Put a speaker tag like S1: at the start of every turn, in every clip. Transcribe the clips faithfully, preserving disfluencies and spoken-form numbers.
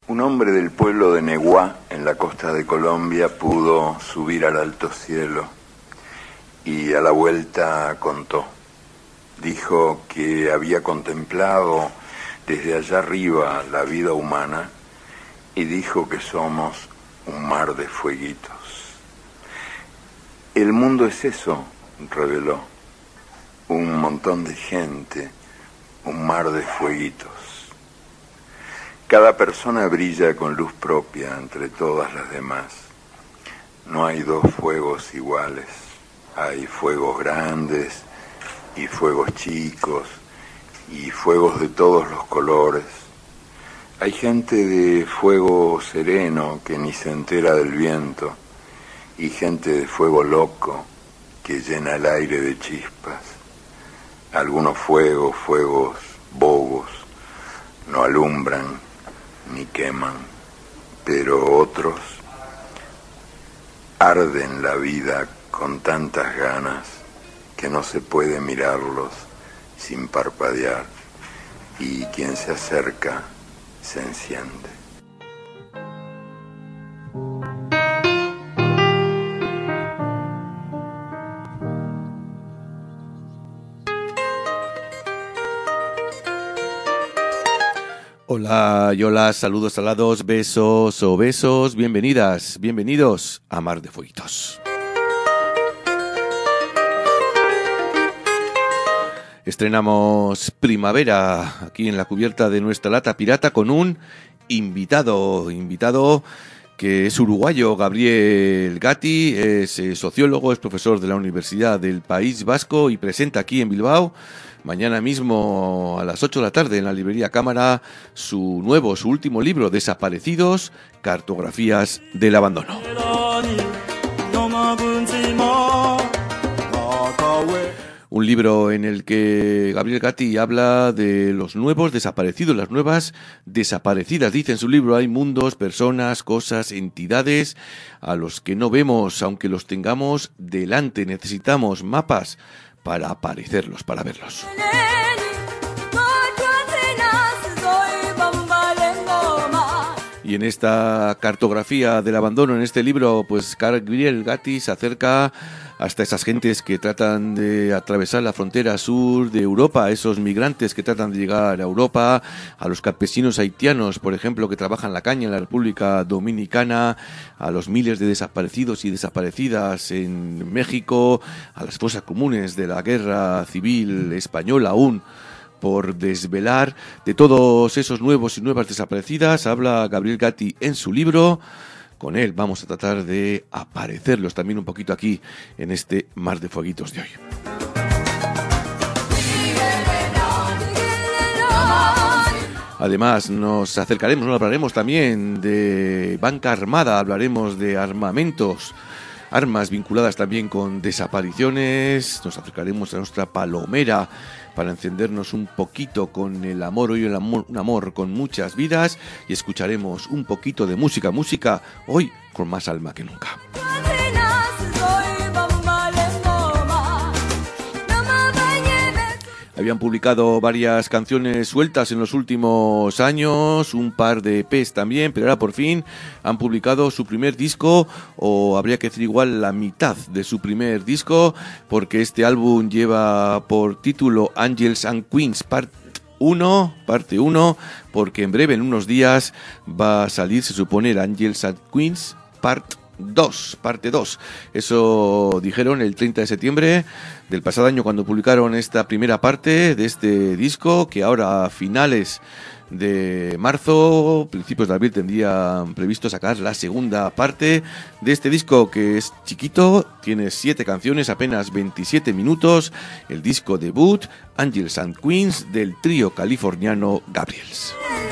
S1: Un hombre del pueblo de Neguá, en la costa de Colombia, pudo subir al alto cielo y a la vuelta contó. Dijo que había contemplado desde allá arriba la vida humana y dijo que somos un mar de fueguitos. El mundo es eso, reveló, un montón de gente, un mar de fueguitos. Cada persona brilla con luz propia entre todas las demás. No hay dos fuegos iguales. Hay fuegos grandes y fuegos chicos y fuegos de todos los colores. Hay gente de fuego sereno que ni se entera del viento y gente de fuego loco que llena el aire de chispas. Algunos fuegos, fuegos bobos, no alumbran ni queman, pero otros arden la vida con tantas ganas que no se puede mirarlos sin parpadear, y quien se acerca se enciende.
S2: Hola, y hola, saludos salados, besos o besos, bienvenidas, bienvenidos a Mar de Fueguitos. Estrenamos primavera aquí en la cubierta de nuestra lata pirata con un invitado, invitado que es uruguayo, Gabriel Gatti, es sociólogo, es profesor de la Universidad del País Vasco y presenta aquí en Bilbao mañana mismo a las ocho de la tarde en la librería Cámara su nuevo, su último libro, Desaparecidos, cartografías del abandono. Un libro en el que Gabriel Gatti habla de los nuevos desaparecidos, las nuevas desaparecidas. Dice en su libro, hay mundos, personas, cosas, entidades a los que no vemos, aunque los tengamos delante. Necesitamos mapas para aparecerlos, para verlos. Y en esta cartografía del abandono, en este libro, pues Gabriel Gatti se acerca hasta esas gentes que tratan de atravesar la frontera sur de Europa, a esos migrantes que tratan de llegar a Europa, a los campesinos haitianos, por ejemplo, que trabajan la caña en la República Dominicana, a los miles de desaparecidos y desaparecidas en México, a las fosas comunes de la guerra civil española aún por desvelar. De todos esos nuevos y nuevas desaparecidas habla Gabriel Gatti en su libro. Con él vamos a tratar de aparecerlos también un poquito aquí en este Mar de Fueguitos de hoy. Además nos acercaremos, nos hablaremos también de banca armada, hablaremos de armamentos, armas vinculadas también con desapariciones, nos acercaremos a nuestra palomera para encendernos un poquito con el amor, hoy el amor, un amor con muchas vidas, y escucharemos un poquito de música, música hoy con más alma que nunca. Habían publicado varias canciones sueltas en los últimos años, un par de E Pes también, pero ahora por fin han publicado su primer disco, o habría que decir igual la mitad de su primer disco, porque este álbum lleva por título Angels and Queens Part uno, parte uno, porque en breve, en unos días, va a salir, se supone, el Angels and Queens Part dos, parte dos. Eso dijeron el treinta de septiembre del pasado año cuando publicaron esta primera parte de este disco, que ahora a finales de marzo, principios de abril, tendrían previsto sacar la segunda parte de este disco, que es chiquito, tiene siete canciones, apenas veintisiete minutos, el disco debut Angels and Queens del trío californiano Gabriels.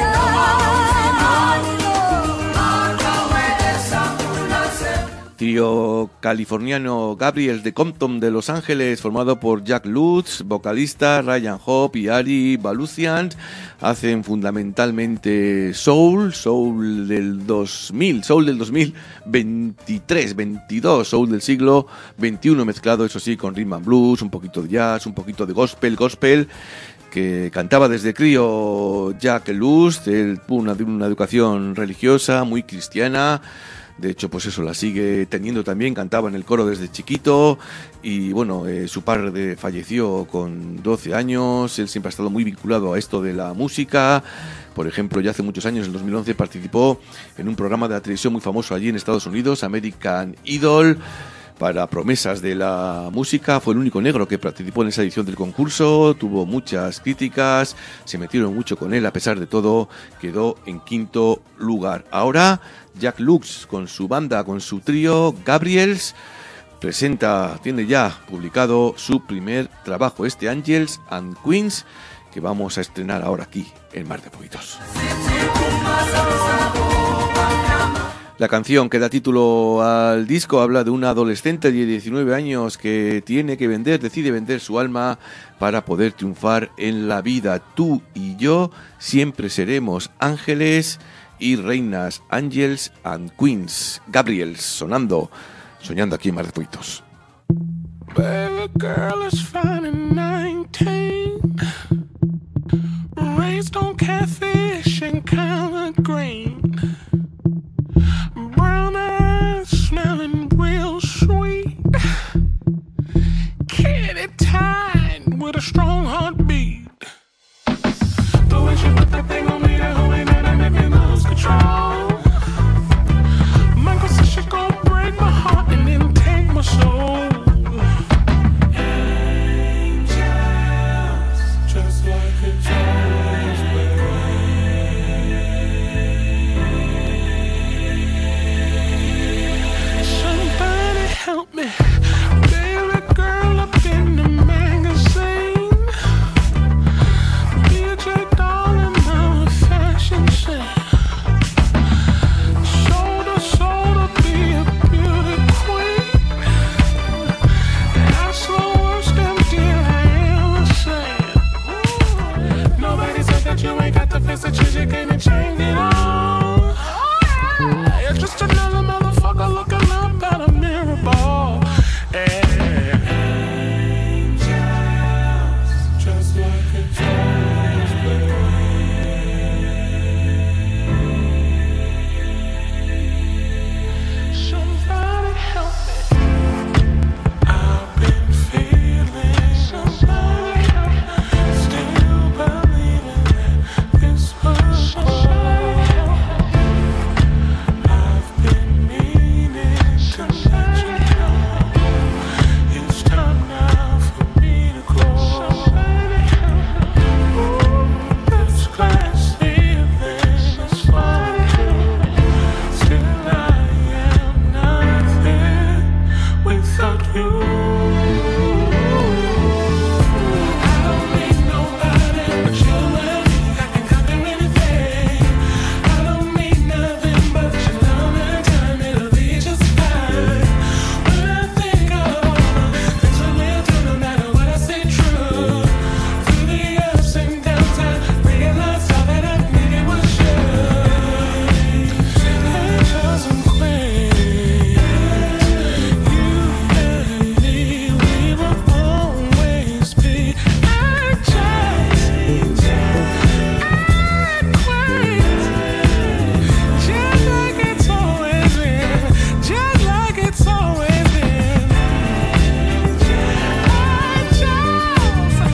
S2: Trío californiano Gabriels de Compton de Los Ángeles, formado por Jack Lutz, vocalista, Ryan Hope y Ari Baluzian, hacen fundamentalmente soul, soul del dos mil, soul del dos mil veintitrés, veintidós, soul del siglo veintiuno, mezclado, eso sí, con rhythm and blues, un poquito de jazz, un poquito de gospel, gospel, que cantaba desde crío Jack Lust. Él tuvo una, una educación religiosa muy cristiana. De hecho, pues eso, la sigue teniendo también, cantaba en el coro desde chiquito y bueno, eh, su padre falleció con doce años, él siempre ha estado muy vinculado a esto de la música. Por ejemplo, ya hace muchos años, en dos mil once, participó en un programa de la televisión muy famoso allí en Estados Unidos, American Idol, para promesas de la música. Fue el único negro que participó en esa edición del concurso, tuvo muchas críticas, se metieron mucho con él, a pesar de todo, quedó en quinto lugar. Ahora, Jack Lux, con su banda, con su trío, Gabriels, presenta, tiene ya publicado su primer trabajo, este Angels and Queens, que vamos a estrenar ahora aquí, en Mar de Foguitos. La canción que da título al disco habla de una adolescente de diecinueve años que tiene que vender, decide vender su alma para poder triunfar en la vida. Tú y yo siempre seremos ángeles y reinas, Angels and Queens. Gabriels sonando, soñando aquí en Mar de Foguitos.
S3: Baby girl is fine and nineteen, raised on catfish and collard green, brown eyes smelling real sweet, kitty tied with a strong heartbeat. The way she put that thing on me, that whole ain't that make me lose control. Michael said she gon' break my heart and then take my soul. Angels, just like a jazz band. Somebody help me, baby girl up in the magazine. D J darling, now a fashion set. Sold her, sold her, be a beauty queen. That's the worst damn deal I ever said. Nobody said that you ain't got the face that you just can't change it all. You're just another motherfucker looking up at a mirror ball. Angels, just like a jazz band. Somebody help me. I've been feeling somebody help me. Still believing that this was somebody help me. I've been meaning to let you know it's time now for me to go. Somebody help me. This glass ceiling is falling. Still I am nothing without you. I don't need nobody but you and me. I can conquer anything. I don't need nothing but your love and time. It'll be just fine. When I think of all the things that we'll do, no matter what I say true. Through the ups and downs, I realized all that I needed was you. Angels and queens, you and me, we will always be angels and queens. Just like it's always been, just like it's always been. Angels and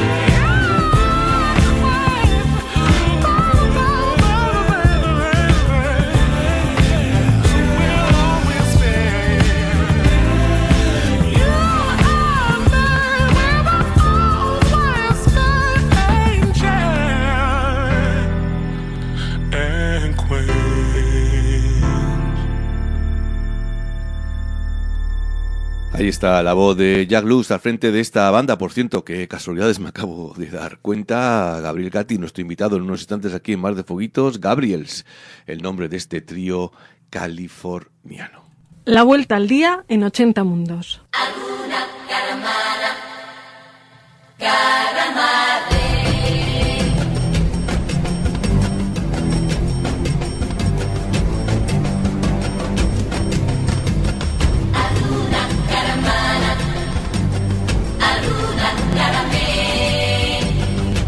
S2: Ahí está la voz de Jack Lux al frente de esta banda. Por cierto, que casualidades me acabo de dar cuenta. Gabriel Gatti, nuestro invitado en unos instantes aquí en Mar de Foguitos. Gabriels, el nombre de este trío californiano.
S4: La vuelta al día en ochenta mundos.
S5: Alguna caramara, caramare. Alguna caramara, alguna caramare.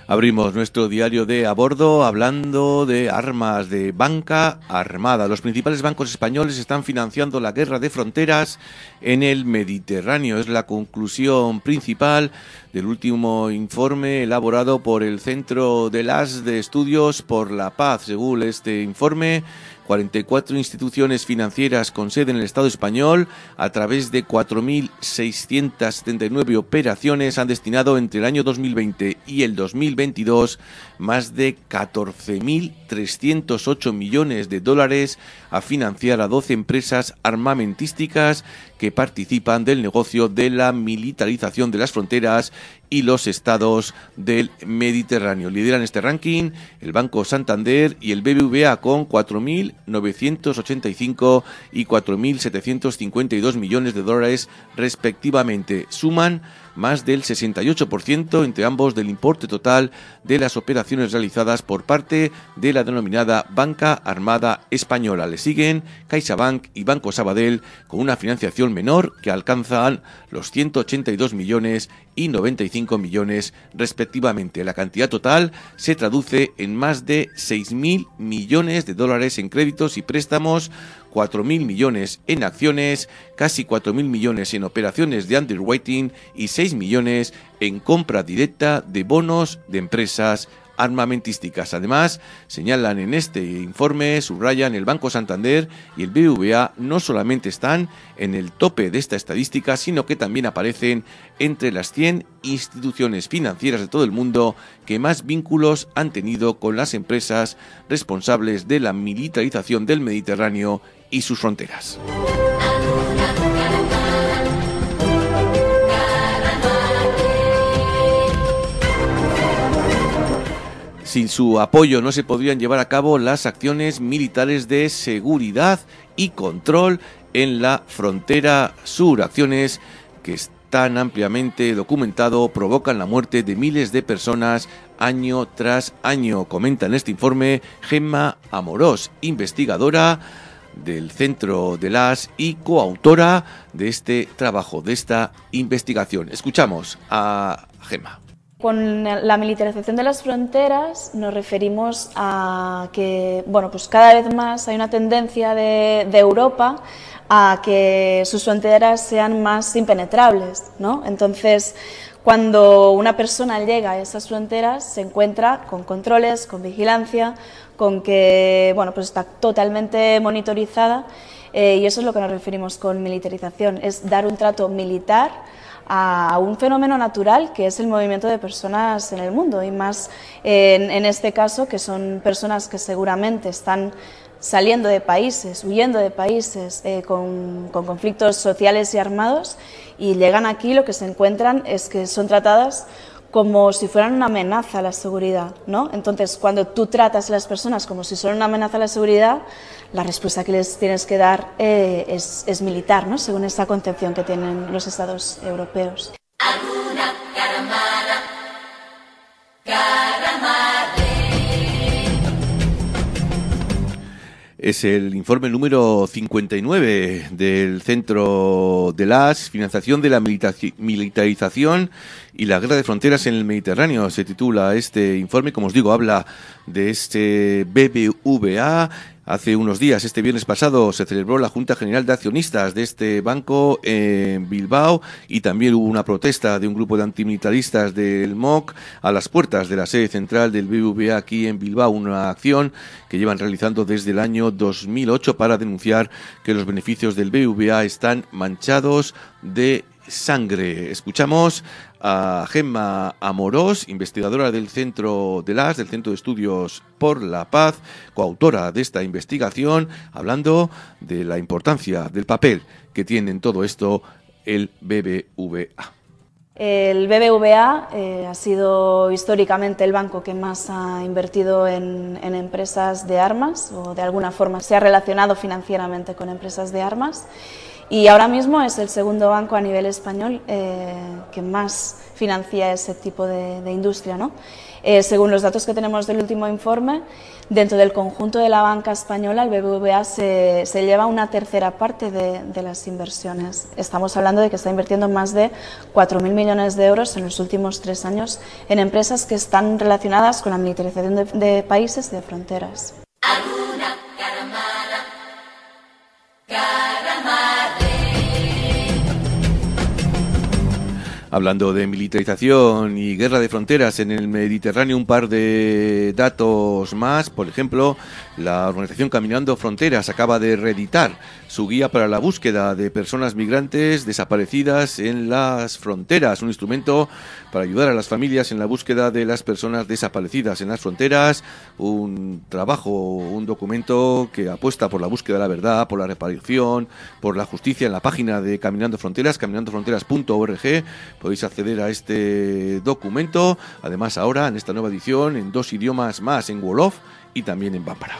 S2: Abrimos nuestro diario de a bordo hablando de armas, de banca armada. Los principales bancos españoles están financiando la guerra de fronteras en el Mediterráneo. Es la conclusión principal del último informe elaborado por el Centro de las de Estudios por la Paz. Según este informe, cuarenta y cuatro instituciones financieras con sede en el Estado español, a través de cuatro mil seiscientas setenta y nueve operaciones, han destinado entre el año dos mil veinte y el dos mil veintidós más de catorce mil trescientos ocho millones de dólares a financiar a doce empresas armamentísticas que participan del negocio de la militarización de las fronteras y los estados del Mediterráneo. Lideran este ranking el Banco Santander y el B B V A con cuatro mil novecientos ochenta y cinco y cuatro mil setecientos cincuenta y dos millones de dólares respectivamente. Suman más del sesenta y ocho por ciento entre ambos del importe total de las operaciones realizadas por parte de la denominada Banca Armada Española. Le siguen CaixaBank y Banco Sabadell con una financiación menor que alcanzan los ciento ochenta y dos millones y noventa y cinco millones respectivamente. La cantidad total se traduce en más de seis mil millones de dólares en créditos y préstamos, cuatro mil millones en acciones, casi cuatro mil millones en operaciones de underwriting y seis millones en compra directa de bonos de empresas armamentísticas. Además, señalan en este informe, subrayan, el Banco Santander y el B B V A no solamente están en el tope de esta estadística, sino que también aparecen entre las cien instituciones financieras de todo el mundo que más vínculos han tenido con las empresas responsables de la militarización del Mediterráneo y sus fronteras. Sin su apoyo no se podrían llevar a cabo las acciones militares de seguridad y control en la frontera sur, acciones que están ampliamente documentado, provocan la muerte de miles de personas año tras año. Comenta en este informe Gemma Amorós, investigadora del Centro de las y coautora de este trabajo, de esta investigación. Escuchamos a Gemma.
S6: Con la militarización de las fronteras nos referimos a que, bueno, pues cada vez más hay una tendencia de, de Europa a que sus fronteras sean más impenetrables, ¿no? Entonces, cuando una persona llega a esas fronteras, se encuentra con controles, con vigilancia, con que, bueno, pues está totalmente monitorizada, eh, y eso es lo que nos referimos con militarización, es dar un trato militar a un fenómeno natural que es el movimiento de personas en el mundo, y más en, en este caso, que son personas que seguramente están saliendo de países, huyendo de países eh, con, con conflictos sociales y armados, y llegan aquí, lo que se encuentran es que son tratadas como si fueran una amenaza a la seguridad, ¿no? Entonces, cuando tú tratas a las personas como si fueran una amenaza a la seguridad, la respuesta que les tienes que dar eh, es, es militar, ¿no? Según esta concepción que tienen los estados europeos.
S5: Aruna Karamara, Karamare.
S2: Es el informe número cincuenta y nueve del Centro de las Financiación de la Militarización y la Guerra de Fronteras en el Mediterráneo. Se titula este informe, como os digo, habla de este B B V A. Hace unos días, este viernes pasado, se celebró la Junta General de Accionistas de este banco en Bilbao, y también hubo una protesta de un grupo de antimilitaristas del M O C a las puertas de la sede central del B B V A aquí en Bilbao, una acción que llevan realizando desde el año dos mil ocho para denunciar que los beneficios del B B V A están manchados de sangre. Escuchamos a Gemma Amorós, investigadora del Centro de las, del Centro de Estudios por la Paz, coautora de esta investigación, hablando de la importancia del papel que tiene en todo esto el B B V A.
S6: El B B V A eh, ha sido históricamente el banco que más ha invertido en, en empresas de armas, o de alguna forma se ha relacionado financieramente con empresas de armas. Y ahora mismo es el segundo banco a nivel español eh, que más financia ese tipo de, de industria, ¿no? Eh, según los datos que tenemos del último informe, dentro del conjunto de la banca española, el B B V A se, se lleva una tercera parte de, de las inversiones. Estamos hablando de que está invirtiendo más de cuatro mil millones de euros en los últimos tres años en empresas que están relacionadas con la militarización de, de países y de fronteras.
S5: Aruna Karamara, Karamarre.
S2: Hablando de militarización y guerra de fronteras en el Mediterráneo, un par de datos más. Por ejemplo, la organización Caminando Fronteras acaba de reeditar su guía para la búsqueda de personas migrantes desaparecidas en las fronteras, un instrumento para ayudar a las familias en la búsqueda de las personas desaparecidas en las fronteras, un trabajo, un documento que apuesta por la búsqueda de la verdad, por la reparación, por la justicia. En la página de Caminando Fronteras, caminando fronteras punto org, podéis acceder a este documento, además ahora en esta nueva edición en dos idiomas más, en Wolof y también en Bambara.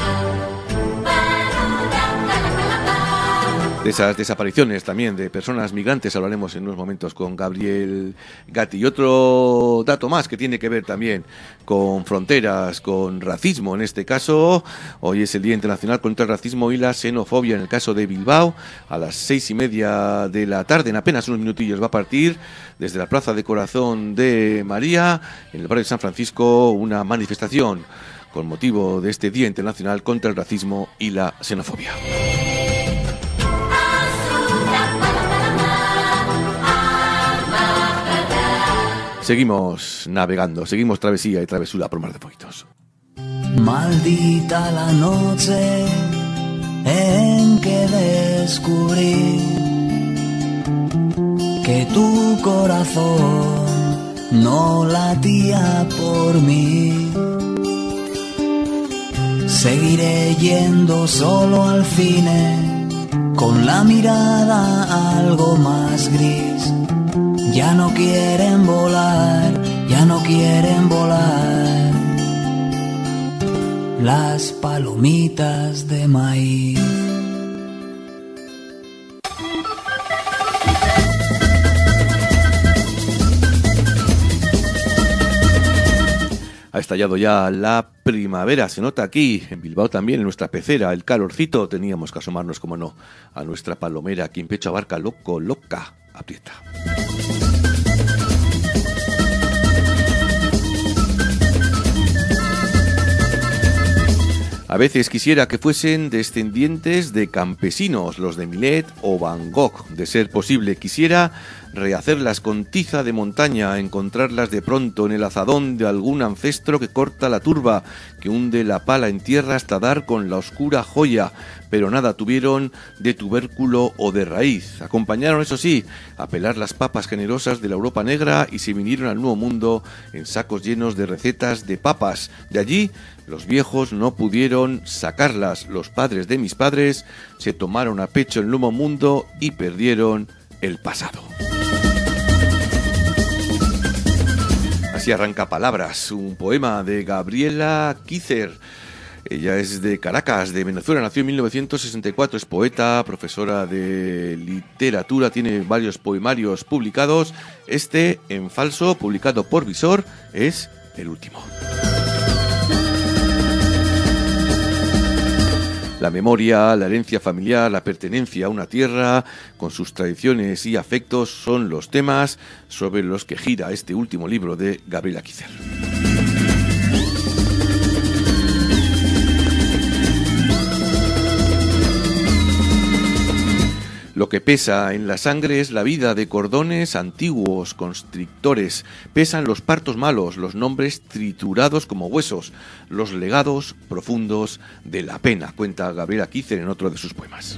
S2: De esas desapariciones también de personas migrantes hablaremos en unos momentos con Gabriel Gatti. Y otro dato más que tiene que ver también con fronteras, con racismo en este caso. Hoy es el Día Internacional contra el Racismo y la Xenofobia en el caso de Bilbao. A las seis y media de la tarde, en apenas unos minutillos, va a partir desde la Plaza de Corazón de María, en el barrio de San Francisco, una manifestación con motivo de este Día Internacional contra el Racismo y la Xenofobia. Seguimos navegando, seguimos travesía y travesura por mar de poquitos.
S7: Maldita la noche en que descubrí que tu corazón no latía por mí. Seguiré yendo solo al cine con la mirada algo más gris. Ya no quieren volar, ya no quieren volar las palomitas de maíz.
S2: Ha estallado ya la primavera, se nota aquí, en Bilbao también, en nuestra pecera, el calorcito. Teníamos que asomarnos, como no, a nuestra palomera, aquí en Pecho Abarca, loco, loca, aprieta. A veces quisiera que fuesen descendientes de campesinos, los de Millet o Van Gogh, de ser posible. Quisiera rehacerlas con tiza de montaña, encontrarlas de pronto en el azadón de algún ancestro que corta la turba, que hunde la pala en tierra hasta dar con la oscura joya, pero nada tuvieron de tubérculo o de raíz. Acompañaron, eso sí, a pelar las papas generosas de la Europa negra y se vinieron al Nuevo Mundo en sacos llenos de recetas de papas. De allí, los viejos no pudieron sacarlas. Los padres de mis padres se tomaron a pecho el Nuevo Mundo y perdieron el pasado. Así arranca Palabras, un poema de Gabriela Quícer. Ella es de Caracas, de Venezuela, nació en mil novecientos sesenta y cuatro, es poeta, profesora de literatura, tiene varios poemarios publicados. Este, En falso, publicado por Visor, es el último. La memoria, la herencia familiar, la pertenencia a una tierra, con sus tradiciones y afectos, son los temas sobre los que gira este último libro de Gabriela Quícer. Lo que pesa en la sangre es la vida de cordones antiguos, constrictores. Pesan los partos malos, los nombres triturados como huesos, los legados profundos de la pena, cuenta Gabriela Quícer en otro de sus poemas.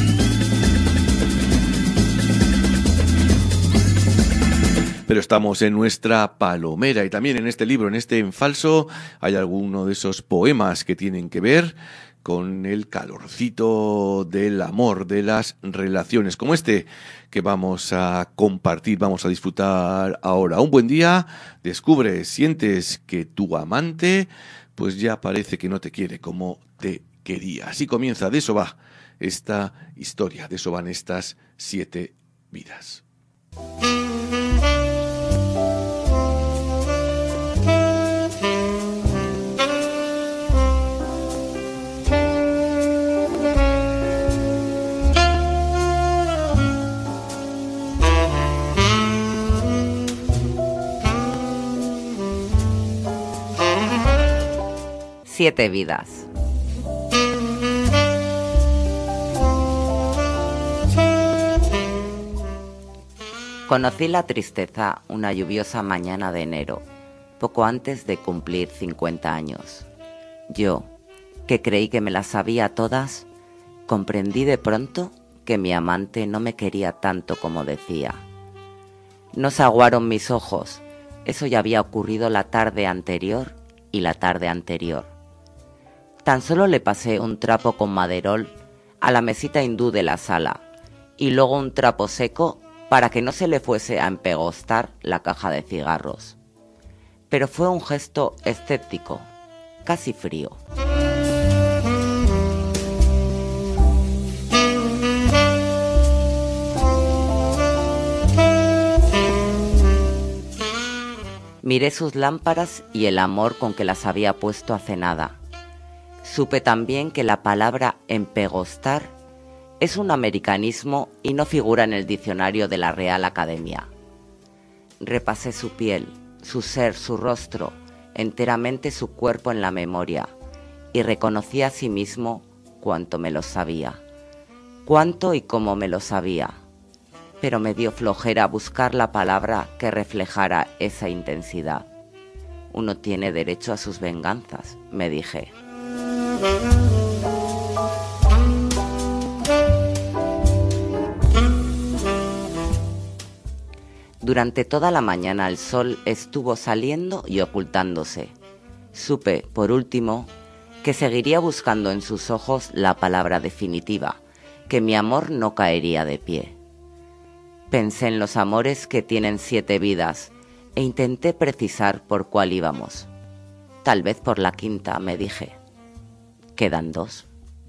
S2: Pero estamos en nuestra palomera y también en este libro, en este En falso, hay alguno de esos poemas que tienen que ver con el calorcito del amor, de las relaciones, como este que vamos a compartir, vamos a disfrutar ahora. Un buen día, descubres, sientes que tu amante pues ya parece que no te quiere como te quería. Así comienza, de eso va esta historia. De eso van estas siete vidas.
S8: Siete vidas. Conocí la tristeza una lluviosa mañana de enero, poco antes de cumplir cincuenta años. Yo, que creí que me las sabía todas, comprendí de pronto que mi amante no me quería tanto como decía. No se aguaron mis ojos, eso ya había ocurrido la tarde anterior y la tarde anterior. Tan solo le pasé un trapo con maderol a la mesita hindú de la sala y luego un trapo seco para que no se le fuese a empegostar la caja de cigarros. Pero fue un gesto escéptico, casi frío. Miré sus lámparas y el amor con que las había puesto hace nada. Supe también que la palabra empegostar es un americanismo y no figura en el diccionario de la Real Academia. Repasé su piel, su ser, su rostro, enteramente su cuerpo en la memoria, y reconocí a sí mismo cuánto me lo sabía, cuánto y cómo me lo sabía, pero me dio flojera buscar la palabra que reflejara esa intensidad. Uno tiene derecho a sus venganzas, me dije. Durante toda la mañana el sol estuvo saliendo y ocultándose. Supe, por último, que seguiría buscando en sus ojos la palabra definitiva, que mi amor no caería de pie. Pensé en los amores que tienen siete vidas e intenté precisar por cuál íbamos. Tal vez por la quinta, me dije. Quedan dos.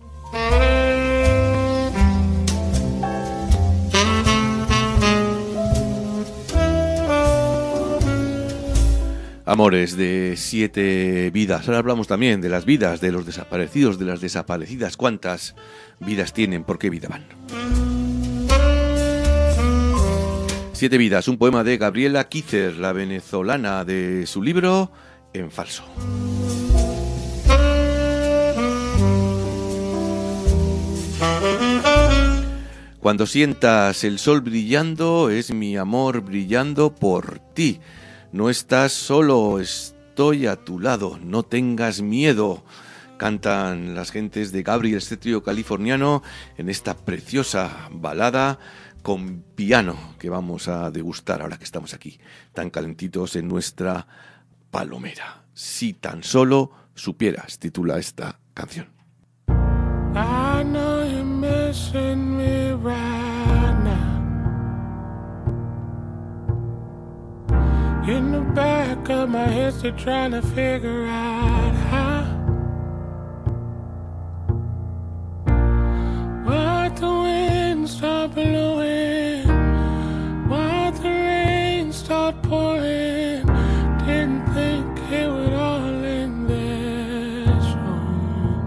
S2: Amores de siete vidas. Ahora hablamos también de las vidas de los desaparecidos, de las desaparecidas. ¿Cuántas vidas tienen? ¿Por qué vida van? Siete vidas, un poema de Gabriela Kícer, la venezolana, de su libro En falso. Cuando sientas el sol brillando, es mi amor brillando por ti. No estás solo, estoy a tu lado, no tengas miedo. Cantan las gentes de Gabriel, este trío californiano, en esta preciosa balada con piano que vamos a degustar ahora que estamos aquí, tan calentitos en nuestra palomera. Si tan solo supieras, titula esta canción.
S3: I know you're missing me right now. In the back of my head, still trying to figure out how. Why'd the wind stop blowing? Why'd the rain start pouring? Didn't think it would all end this wrong.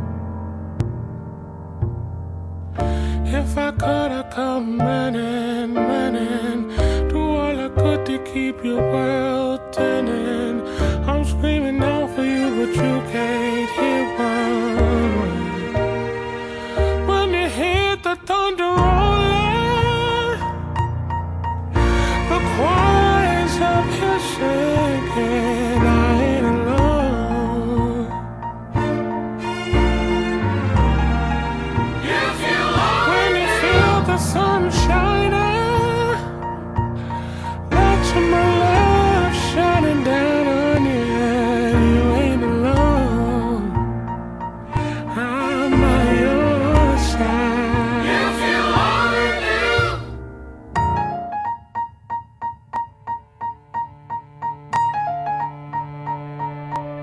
S3: If I could, I'd come running, running. Do all I could to keep your world turning. I'm screaming out for you, but you can't hear one word. When you hit the thunder rolling, the choirs up here singing, I ain't alone. When you feel the sun shining, let your love shining down on you. You ain't alone. I'm by your side. If you only knew.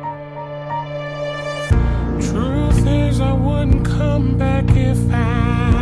S3: Truth is, I wouldn't come back if I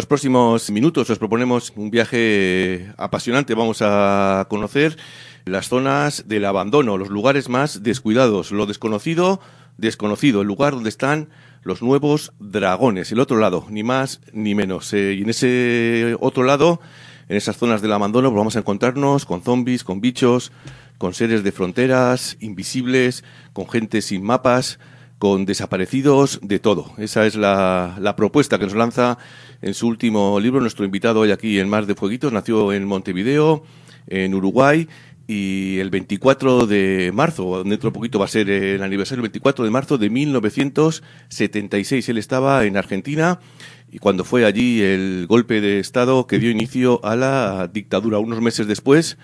S2: los próximos minutos os proponemos un viaje apasionante. Vamos a conocer las zonas del abandono, los lugares más descuidados, lo desconocido, desconocido, el lugar donde están los nuevos dragones, el otro lado, ni más ni menos. Eh, y en ese otro lado, en esas zonas del abandono, pues vamos a encontrarnos con zombies, con bichos, con seres de fronteras, invisibles, con gente sin mapas, con desaparecidos, de todo. Esa es la, la propuesta que nos lanza en su último libro. Nuestro invitado hoy aquí en Mar de Fueguitos nació en Montevideo, en Uruguay, y el veinticuatro de marzo, dentro de poquito va a ser el aniversario, el veinticuatro de marzo de mil novecientos setenta y seis. Él estaba en Argentina y cuando fue allí el golpe de Estado que dio inicio a la dictadura. Unos meses después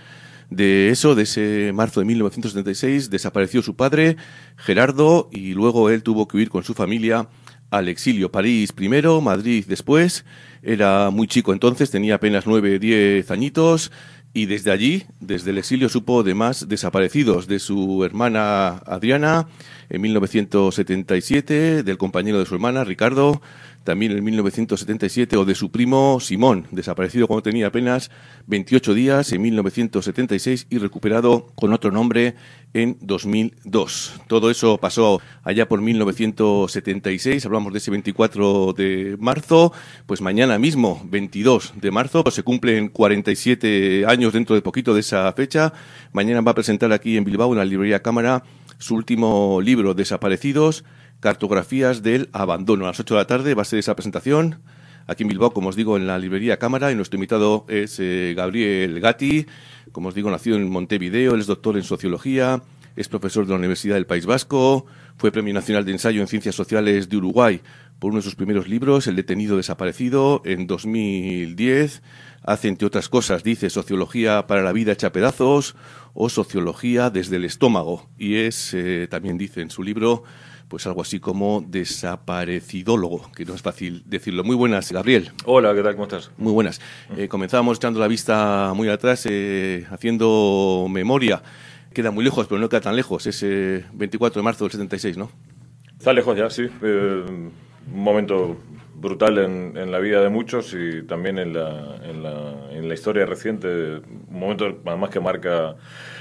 S2: de eso, de ese marzo de mil novecientos setenta y seis, desapareció su padre, Gerardo, y luego él tuvo que huir con su familia al exilio. París primero, Madrid después. Era muy chico entonces, tenía apenas nueve, diez añitos, y desde allí, desde el exilio, supo de más desaparecidos, de su hermana Adriana en mil novecientos setenta y siete, del compañero de su hermana, Ricardo, también en mil novecientos setenta y siete, o de su primo Simón, desaparecido cuando tenía apenas veintiocho días en mil novecientos setenta y seis y recuperado con otro nombre en dos mil dos. Todo eso pasó allá por mil novecientos setenta y seis, hablamos de ese veinticuatro de marzo, pues mañana mismo, veintidós de marzo, pues se cumplen cuarenta y siete años dentro de poquito de esa fecha. Mañana va a presentar aquí en Bilbao, en la librería Cámara, su último libro, Desaparecidos, Cartografías del Abandono. A las ocho de la tarde va a ser esa presentación aquí en Bilbao, como os digo, en la librería Cámara, y nuestro invitado es eh, Gabriel Gatti. Como os digo, nació en Montevideo, él es doctor en Sociología, es profesor de la Universidad del País Vasco, fue Premio Nacional de Ensayo en Ciencias Sociales de Uruguay por uno de sus primeros libros, El detenido desaparecido, en dos mil diez. Hace, entre otras cosas, dice Sociología para la vida hecha pedazos o Sociología desde el estómago. Y es, eh, también dice en su libro, pues algo así como desaparecidólogo, que no es fácil decirlo. Muy buenas, Gabriel.
S9: Hola, ¿qué tal? ¿Cómo estás?
S2: Muy buenas. Eh, comenzábamos echando la vista muy atrás, eh, haciendo memoria. Queda muy lejos, pero no queda tan lejos. Es eh, veinticuatro de marzo del setenta y seis, ¿no?
S9: Está lejos ya, sí. Eh, un momento brutal en, en la vida de muchos y también en la, en la, en la historia reciente. Un momento, además, que marca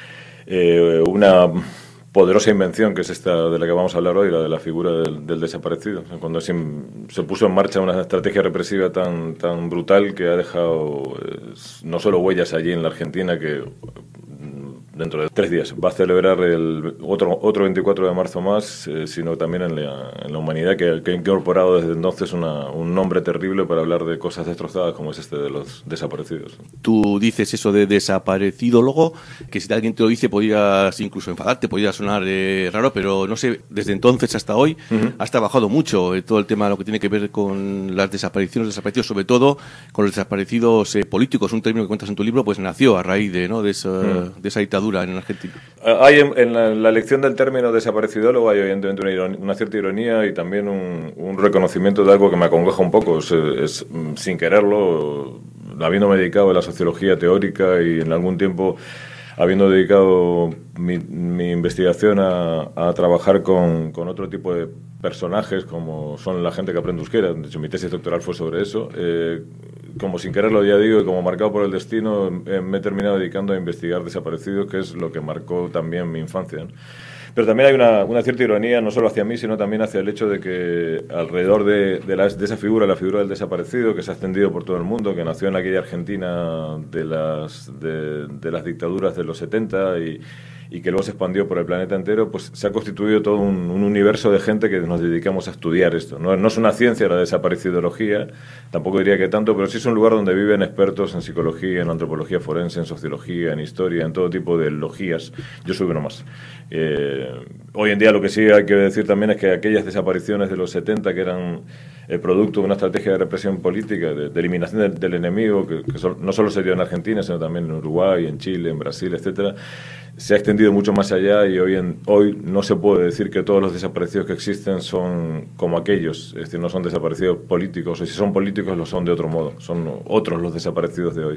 S9: eh, una poderosa invención, que es esta de la que vamos a hablar hoy, la de la figura del, del desaparecido. Cuando se, se puso en marcha una estrategia represiva tan, tan brutal que ha dejado eh, no solo huellas allí en la Argentina, que dentro de tres días va a celebrar el otro otro veinticuatro de marzo más, eh, sino también en la, en la humanidad, que, que ha incorporado desde entonces una, un nombre terrible para hablar de cosas destrozadas como es este de los desaparecidos.
S2: Tú dices eso de desaparecidólogo, que si alguien te lo dice podías incluso enfadarte, podía sonar eh, raro, pero no sé, desde entonces hasta hoy uh-huh. has trabajado mucho eh, todo el tema, lo que tiene que ver con las desapariciones, desaparecidos, sobre todo con los desaparecidos eh, políticos, un término que cuentas en tu libro, pues nació a raíz de, ¿no? de, esa, uh-huh. de esa dictadura en Argentina.
S9: Hay en, en la, la elección del término desaparecidólogo hay evidentemente una, ironía, una cierta ironía y también un, un reconocimiento de algo que me acongoja un poco. Es, es sin quererlo, habiéndome dedicado a la sociología teórica y en algún tiempo habiendo dedicado mi, mi investigación a, a trabajar con, con otro tipo de personajes como son la gente que aprende euskera. De hecho, mi tesis doctoral fue sobre eso. Eh, como sin quererlo, ya digo, y como marcado por el destino, eh, me he terminado dedicando a investigar desaparecidos, que es lo que marcó también mi infancia, ¿no? Pero también hay una, una cierta ironía, no solo hacia mí, sino también hacia el hecho de que alrededor de, de, la, de esa figura, la figura del desaparecido, que se ha extendido por todo el mundo, que nació en aquella Argentina de las, de, de las dictaduras de los setenta y, y que luego se expandió por el planeta entero, pues se ha constituido todo un, un universo de gente que nos dedicamos a estudiar esto. No, no es una ciencia la desaparecidología, tampoco diría que tanto, pero sí es un lugar donde viven expertos en psicología, en antropología forense, en sociología, en historia, en todo tipo de logías. Yo soy uno más. Eh, hoy en día lo que sí hay que decir también es que aquellas desapariciones de los setenta, que eran el producto de una estrategia de represión política, de, de eliminación del, del enemigo, que, que sol, no solo se dio en Argentina, sino también en Uruguay, en Chile, en Brasil, etcétera, se ha extendido mucho más allá y hoy, en, hoy no se puede decir que todos los desaparecidos que existen son como aquellos, es decir, no son desaparecidos políticos, o si son políticos lo son de otro modo, son otros los desaparecidos de hoy.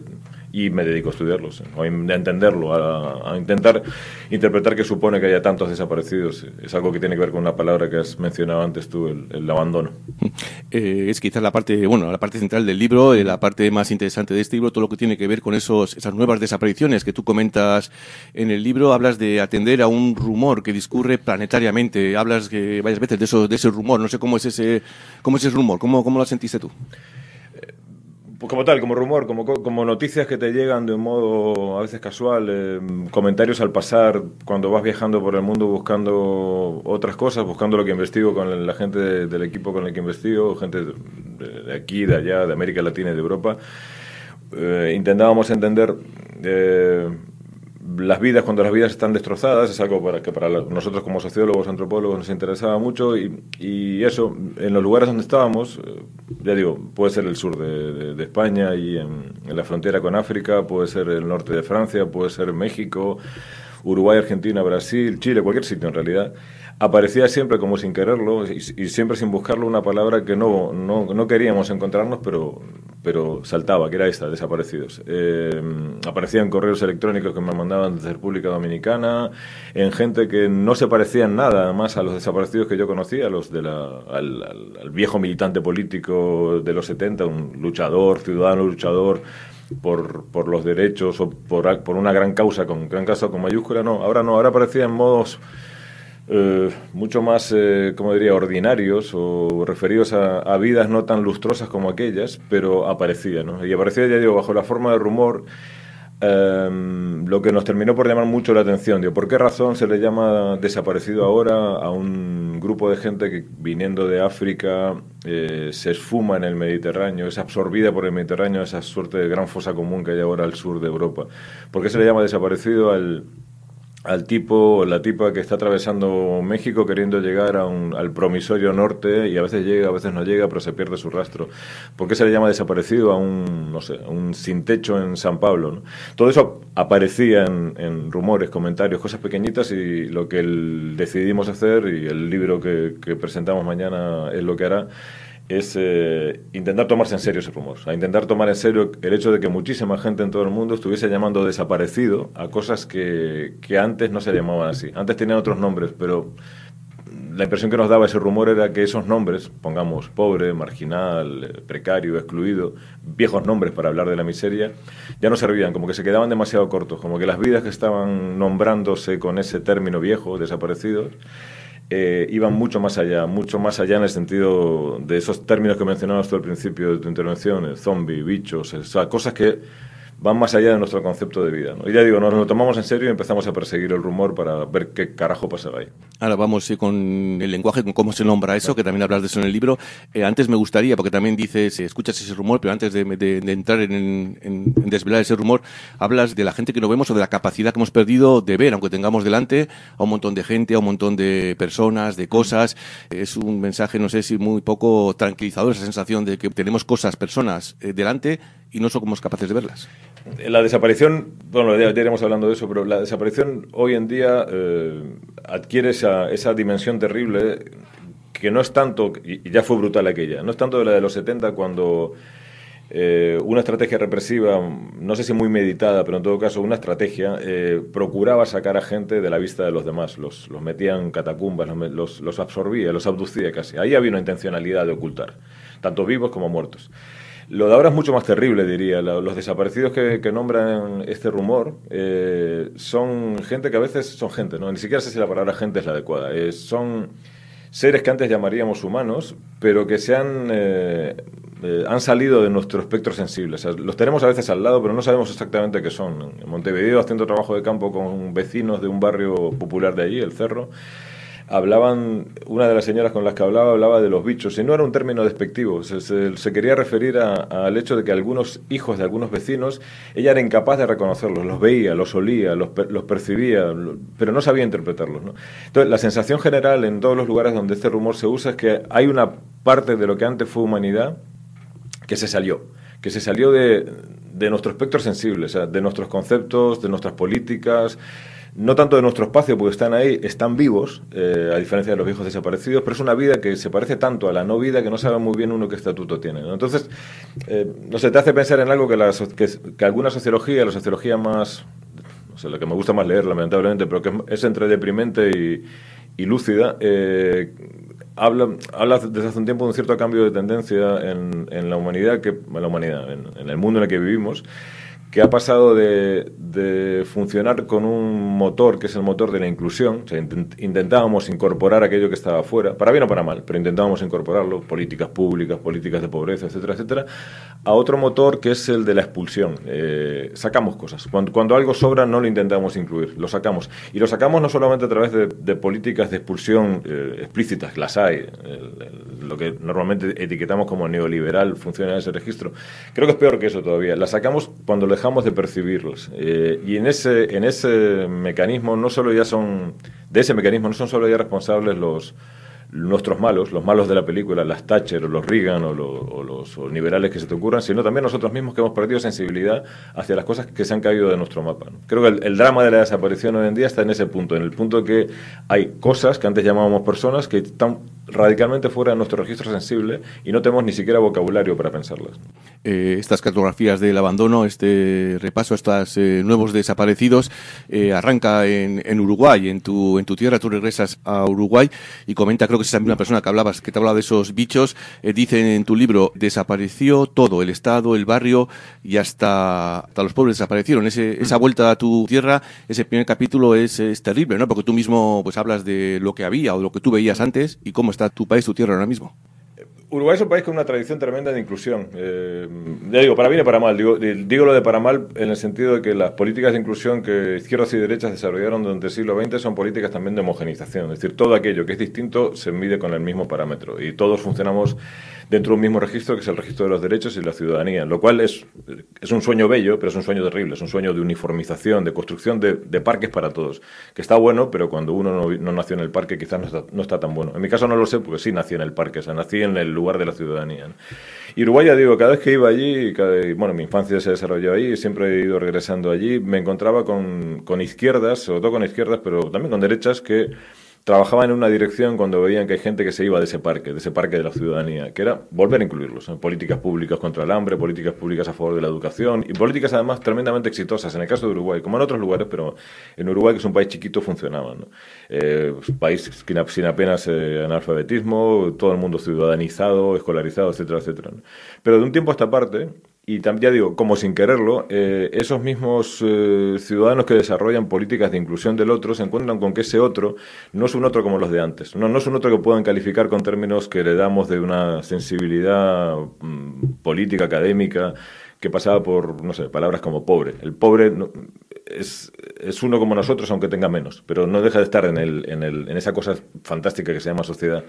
S9: y me dedico a estudiarlos, ¿no? A entenderlo, a, a intentar interpretar qué supone que haya tantos desaparecidos. Es algo que tiene que ver con una palabra que has mencionado antes tú, el, el abandono.
S2: Eh, es quizás la parte, bueno, la parte central del libro, eh, la parte más interesante de este libro, todo lo que tiene que ver con esos, esas nuevas desapariciones que tú comentas en el libro. Hablas de atender a un rumor que discurre planetariamente, hablas que varias veces de eso, de ese rumor. No sé cómo es ese, cómo es ese rumor, cómo, cómo lo sentiste tú.
S9: Pues como tal, como rumor, como, como noticias que te llegan de un modo a veces casual, eh, comentarios al pasar, cuando vas viajando por el mundo buscando otras cosas, buscando lo que investigo con la gente de, del equipo con el que investigo, gente de, de aquí, de allá, de América Latina y de Europa. Eh, intentábamos entender eh, las vidas cuando las vidas están destrozadas. Es algo para que para nosotros como sociólogos, antropólogos nos interesaba mucho, y, y eso, en los lugares donde estábamos, ya digo, puede ser el sur de, de, de España y en, en la frontera con África, puede ser el norte de Francia, puede ser México, Uruguay, Argentina, Brasil, Chile, cualquier sitio en realidad. Aparecía siempre como sin quererlo y, y siempre sin buscarlo una palabra que no, no, no queríamos encontrarnos, pero, pero saltaba, que era esta, desaparecidos. Eh, aparecían correos electrónicos que me mandaban desde República Dominicana, en gente que no se parecía en nada más a los desaparecidos que yo conocía, los de la, al, al, al viejo militante político de los setenta, un luchador, ciudadano luchador por, por los derechos o por, por una gran causa, con gran causa con mayúscula. No, ahora no, ahora aparecía en modos Eh, mucho más, eh, como diría, ordinarios o referidos a, a vidas no tan lustrosas como aquellas, pero aparecía, ¿no? Y aparecía, ya digo, bajo la forma de rumor, eh, lo que nos terminó por llamar mucho la atención. Digo, ¿por qué razón se le llama desaparecido ahora a un grupo de gente que, viniendo de África, eh, se esfuma en el Mediterráneo, es absorbida por el Mediterráneo, esa suerte de gran fosa común que hay ahora al sur de Europa? ¿Por qué se le llama desaparecido al... al tipo o la tipa que está atravesando México queriendo llegar a un, al promisorio norte, y a veces llega, a veces no llega, pero se pierde su rastro? ¿Por qué se le llama desaparecido a un, no sé, a un sin techo en San Pablo, ¿no? Todo eso aparecía en, en rumores, comentarios, cosas pequeñitas, y lo que el, decidimos hacer, y el libro que, que presentamos mañana es lo que hará, es eh, intentar tomarse en serio ese rumor, a intentar tomar en serio el hecho de que muchísima gente en todo el mundo estuviese llamando desaparecido a cosas que, que antes no se llamaban así. Antes tenían otros nombres, pero la impresión que nos daba ese rumor era que esos nombres, pongamos pobre, marginal, precario, excluido, viejos nombres para hablar de la miseria, ya no servían, como que se quedaban demasiado cortos, como que las vidas que estaban nombrándose con ese término viejo, desaparecidos, Eh, iban mucho más allá, mucho más allá en el sentido de esos términos que mencionabas tú al principio de tu intervención, zombie, bichos, o sea, cosas que van más allá de nuestro concepto de vida, ¿no? Y ya digo, nos lo tomamos en serio y empezamos a perseguir el rumor para ver qué carajo pasaba ahí.
S2: Ahora vamos eh, con el lenguaje, con cómo se nombra eso, que también hablas de eso en el libro. Eh, antes me gustaría, porque también dices, eh, escuchas ese rumor, pero antes de, de, de entrar en, en, en desvelar ese rumor, hablas de la gente que no vemos o de la capacidad que hemos perdido de ver, aunque tengamos delante a un montón de gente, a un montón de personas, de cosas. Es un mensaje, no sé si muy poco tranquilizador, esa sensación de que tenemos cosas, personas eh, delante y no somos capaces de verlas.
S9: La desaparición, bueno, ya, ya iremos hablando de eso, pero la desaparición hoy en día eh, adquiere esa, esa dimensión terrible que no es tanto, y ya fue brutal aquella, no es tanto de la de los setenta, cuando eh, una estrategia represiva, no sé si muy meditada, pero en todo caso una estrategia, eh, procuraba sacar a gente de la vista de los demás, los, los metía en catacumbas, los, los, los absorbía, los abducía casi. Ahí había una intencionalidad de ocultar, tanto vivos como muertos. Lo de ahora es mucho más terrible, diría. Los desaparecidos que, que nombran este rumor eh, son gente que a veces son gente, ¿no? Ni siquiera sé si la palabra gente es la adecuada. Eh, son seres que antes llamaríamos humanos, pero que se han, eh, eh, han salido de nuestro espectro sensible. O sea, los tenemos a veces al lado, pero no sabemos exactamente qué son. En Montevideo, haciendo trabajo de campo con vecinos de un barrio popular de allí, El Cerro, hablaban, una de las señoras con las que hablaba, hablaba de los bichos, y no era un término despectivo, se, se, se quería referir al hecho de que algunos hijos de algunos vecinos, ella era incapaz de reconocerlos, los veía, los olía, los, los percibía, pero no sabía interpretarlos, ¿no? Entonces, la sensación general en todos los lugares donde este rumor se usa es que hay una parte de lo que antes fue humanidad que se salió, que se salió de, de nuestro espectro sensible, o sea, de nuestros conceptos, de nuestras políticas, no tanto de nuestro espacio, porque están ahí, están vivos, eh, a diferencia de los viejos desaparecidos, pero es una vida que se parece tanto a la no vida que no sabe muy bien uno qué estatuto tiene, ¿no? Entonces, eh, no sé, te hace pensar en algo que, la, que, que alguna sociología, la sociología más, no sé, la que me gusta más leer, lamentablemente, pero que es, es entre deprimente y, y lúcida, eh, habla, habla desde hace un tiempo de un cierto cambio de tendencia en, en la humanidad, que, en la humanidad, en, en el mundo en el que vivimos, que ha pasado de, de funcionar con un motor que es el motor de la inclusión. O sea, intent, intentábamos incorporar aquello que estaba afuera, para bien o para mal, pero intentábamos incorporarlo, políticas públicas, políticas de pobreza, etcétera, etcétera, a otro motor que es el de la expulsión. Eh, sacamos cosas. Cuando, cuando algo sobra no lo intentamos incluir, lo sacamos. Y lo sacamos no solamente a través de, de políticas de expulsión eh, explícitas, las hay, el, el, lo que normalmente etiquetamos como neoliberal funciona en ese registro. Creo que es peor que eso todavía. Las sacamos cuando le dejamos de percibirlos, eh, y en ese en ese mecanismo no solo ya son de ese mecanismo no son solo ya responsables los nuestros malos, los malos de la película, las Thatcher o los Reagan o, lo, o los o liberales que se te ocurran, sino también nosotros mismos que hemos perdido sensibilidad hacia las cosas que se han caído de nuestro mapa, ¿no? Creo que el, el drama de la desaparición hoy en día está en ese punto, en el punto que hay cosas que antes llamábamos personas que están radicalmente fuera de nuestro registro sensible y no tenemos ni siquiera vocabulario para pensarlas.
S2: Eh, estas cartografías del abandono, este repaso a estos eh, nuevos desaparecidos, eh, arranca en, en Uruguay, en tu en tu tierra. Tú regresas a Uruguay y comenta, creo que es una persona que hablabas, que te hablaba de esos bichos, eh, dice en tu libro, desapareció todo, el Estado, el barrio y hasta, hasta los pueblos desaparecieron. Ese, esa vuelta a tu tierra, ese primer capítulo es, es terrible, ¿no? Porque tú mismo pues hablas de lo que había o de lo que tú veías antes y cómo está tu país, tu tierra ahora mismo.
S9: Uruguay es un país con una tradición tremenda de inclusión. Eh, ya digo, para bien y para mal. Digo, digo lo de para mal en el sentido de que las políticas de inclusión que izquierdas y derechas desarrollaron durante el siglo veinte son políticas también de homogenización. Es decir, todo aquello que es distinto se mide con el mismo parámetro. Y todos funcionamos dentro de un mismo registro, que es el registro de los derechos y la ciudadanía. Lo cual es, es un sueño bello, pero es un sueño terrible. Es un sueño de uniformización, de construcción de, de parques para todos. Que está bueno, pero cuando uno no, no nació en el parque quizás no está, no está tan bueno. En mi caso no lo sé, porque sí nací en el parque. O sea, nací en el lugar de la ciudadanía. Y Uruguay, ya digo, cada vez que iba allí, cada, bueno, mi infancia se desarrolló allí, siempre he ido regresando allí, me encontraba con, con izquierdas, sobre todo con izquierdas, pero también con derechas que trabajaban en una dirección cuando veían que hay gente que se iba de ese parque, de ese parque de la ciudadanía, que era volver a incluirlos en políticas públicas contra el hambre, políticas públicas a favor de la educación y políticas además tremendamente exitosas, en el caso de Uruguay, como en otros lugares, pero en Uruguay, que es un país chiquito, funcionaban, ¿no? Eh, un país sin apenas eh, analfabetismo, todo el mundo ciudadanizado, escolarizado, etcétera, etcétera, ¿no? Pero de un tiempo a esta parte, y también, ya digo, como sin quererlo, eh, esos mismos eh, ciudadanos que desarrollan políticas de inclusión del otro se encuentran con que ese otro no es un otro como los de antes. No, no es un otro que puedan calificar con términos que le damos de una sensibilidad mmm, política, académica, que pasaba por, no sé, palabras como pobre. El pobre no, es, es uno como nosotros, aunque tenga menos, pero no deja de estar en, el, en, el, en esa cosa fantástica que se llama sociedad.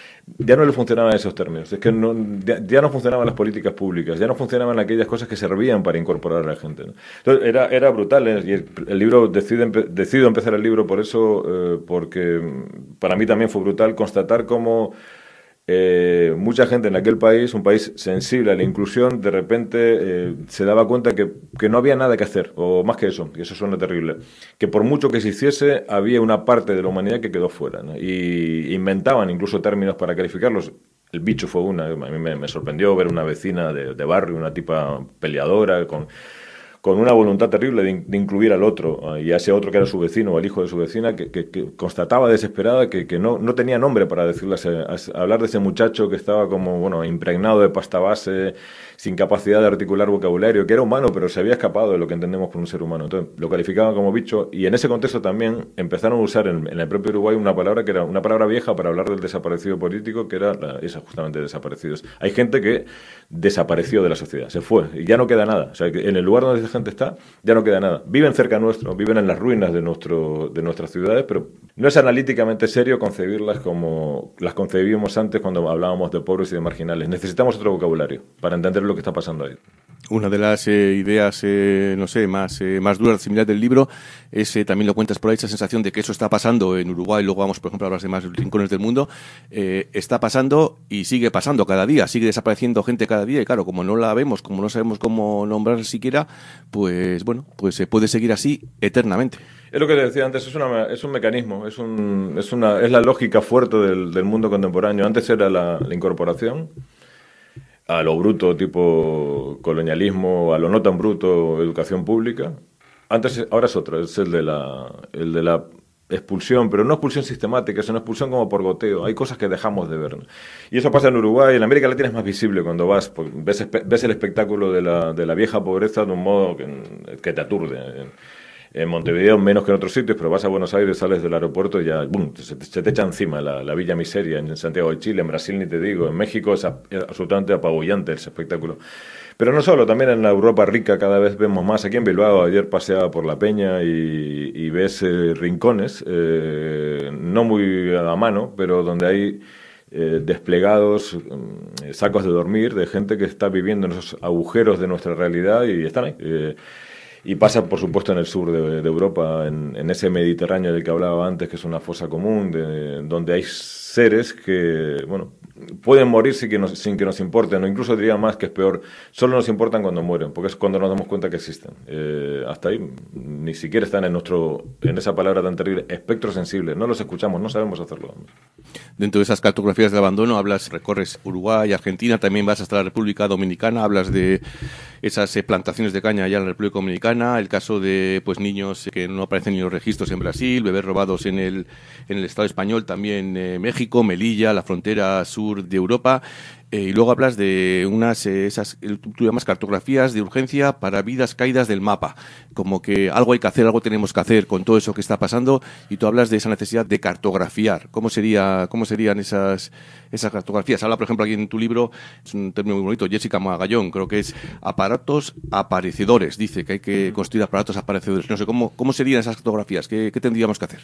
S9: Ya no le funcionaban esos términos, es que no, ya, ya no funcionaban las políticas públicas, ya no funcionaban aquellas cosas que servían para incorporar a la gente, ¿no? Entonces era, era brutal, ¿eh? Y el, el libro, decido, decido empezar el libro por eso, eh, porque para mí también fue brutal constatar cómo eh, mucha gente en aquel país, un país sensible a la inclusión, de repente eh, se daba cuenta que, que no había nada que hacer, o más que eso, y eso suena terrible, que por mucho que se hiciese, había una parte de la humanidad que quedó fuera, ¿no? Y inventaban incluso términos para calificarlos. El bicho fue una, a mí me, me sorprendió ver una vecina de, de barrio, una tipa peleadora, con... con una voluntad terrible de, in, de incluir al otro, y a ese otro que era su vecino o el hijo de su vecina, que, que, que constataba desesperada que, que no, no tenía nombre para decirle, a, a hablar de ese muchacho que estaba como, bueno, impregnado de pasta base, sin capacidad de articular vocabulario, que era humano, pero se había escapado de lo que entendemos por un ser humano. Entonces, lo calificaban como bicho, y en ese contexto también empezaron a usar en, en el propio Uruguay una palabra que era una palabra vieja para hablar del desaparecido político, que era la, esa, justamente, desaparecidos. Hay gente que desapareció de la sociedad, se fue, y ya no queda nada. O sea, que en el lugar donde esa gente está, ya no queda nada. Viven cerca nuestro, viven en las ruinas de, nuestro, de nuestras ciudades, pero no es analíticamente serio concebirlas como las concebimos antes cuando hablábamos de pobres y de marginales. Necesitamos otro vocabulario para entender lo que está pasando ahí.
S2: Una de las eh, ideas, eh, no sé, más eh, más duras, similares del libro, es, eh, también lo cuentas por ahí, esa sensación de que eso está pasando en Uruguay, luego vamos, por ejemplo, a los demás rincones del mundo, eh, está pasando y sigue pasando cada día, sigue desapareciendo gente cada día, y claro, como no la vemos, como no sabemos cómo nombrar siquiera, pues bueno, pues se puede seguir así eternamente.
S9: Es lo que te decía antes, es, una, es un mecanismo, es, un, es, una, es la lógica fuerte del, del mundo contemporáneo. Antes era la, la incorporación a lo bruto, tipo colonialismo, a lo no tan bruto, educación pública. Antes, ahora es otro, es el de la, el de la expulsión, pero no expulsión sistemática, es una expulsión como por goteo. Hay cosas que dejamos de ver, ¿no? Y eso pasa en Uruguay. En América Latina es más visible cuando vas, ves, ves el espectáculo de la, de la vieja pobreza de un modo que, que te aturde. En Montevideo menos que en otros sitios, pero vas a Buenos Aires, sales del aeropuerto y ya boom, se, te, se te echa encima la, la Villa Miseria en Santiago de Chile, en Brasil ni te digo, en México es, a, es absolutamente apabullante ese espectáculo. Pero no solo, también en la Europa rica cada vez vemos más. Aquí en Bilbao ayer paseaba por la Peña y, y ves eh, rincones, eh, no muy a mano, pero donde hay eh, desplegados eh, sacos de dormir de gente que está viviendo en esos agujeros de nuestra realidad y están ahí. Eh, Y pasa, por supuesto, en el sur de, de Europa, en, en ese Mediterráneo del que hablaba antes, que es una fosa común, de, donde hay seres que, bueno, pueden morir sin que, nos, sin que nos importen, o incluso diría más que es peor, solo nos importan cuando mueren, porque es cuando nos damos cuenta que existen. Eh, hasta ahí, ni siquiera están en nuestro, en esa palabra tan terrible, espectro sensible, no los escuchamos, no sabemos hacerlo.
S2: Dentro de esas cartografías de abandono hablas, recorres Uruguay, Argentina, también vas hasta la República Dominicana, hablas de esas eh, plantaciones de caña allá en la República Dominicana, el caso de pues niños que no aparecen ni en los registros en Brasil, bebés robados en el, en el Estado español, también eh, México, Melilla, la frontera sur de Europa. Eh, y luego hablas de unas, eh, esas, tú llamas cartografías de urgencia para vidas caídas del mapa. Como que algo hay que hacer, algo tenemos que hacer con todo eso que está pasando, y tú hablas de esa necesidad de cartografiar. ¿Cómo sería, cómo serían esas, esas cartografías? Habla, por ejemplo, aquí en tu libro, es un término muy bonito, Jessica Magallón, creo que es aparatos aparecedores. Dice que hay que construir aparatos aparecedores. No sé, ¿cómo, cómo serían esas cartografías? ¿Qué, qué tendríamos que hacer?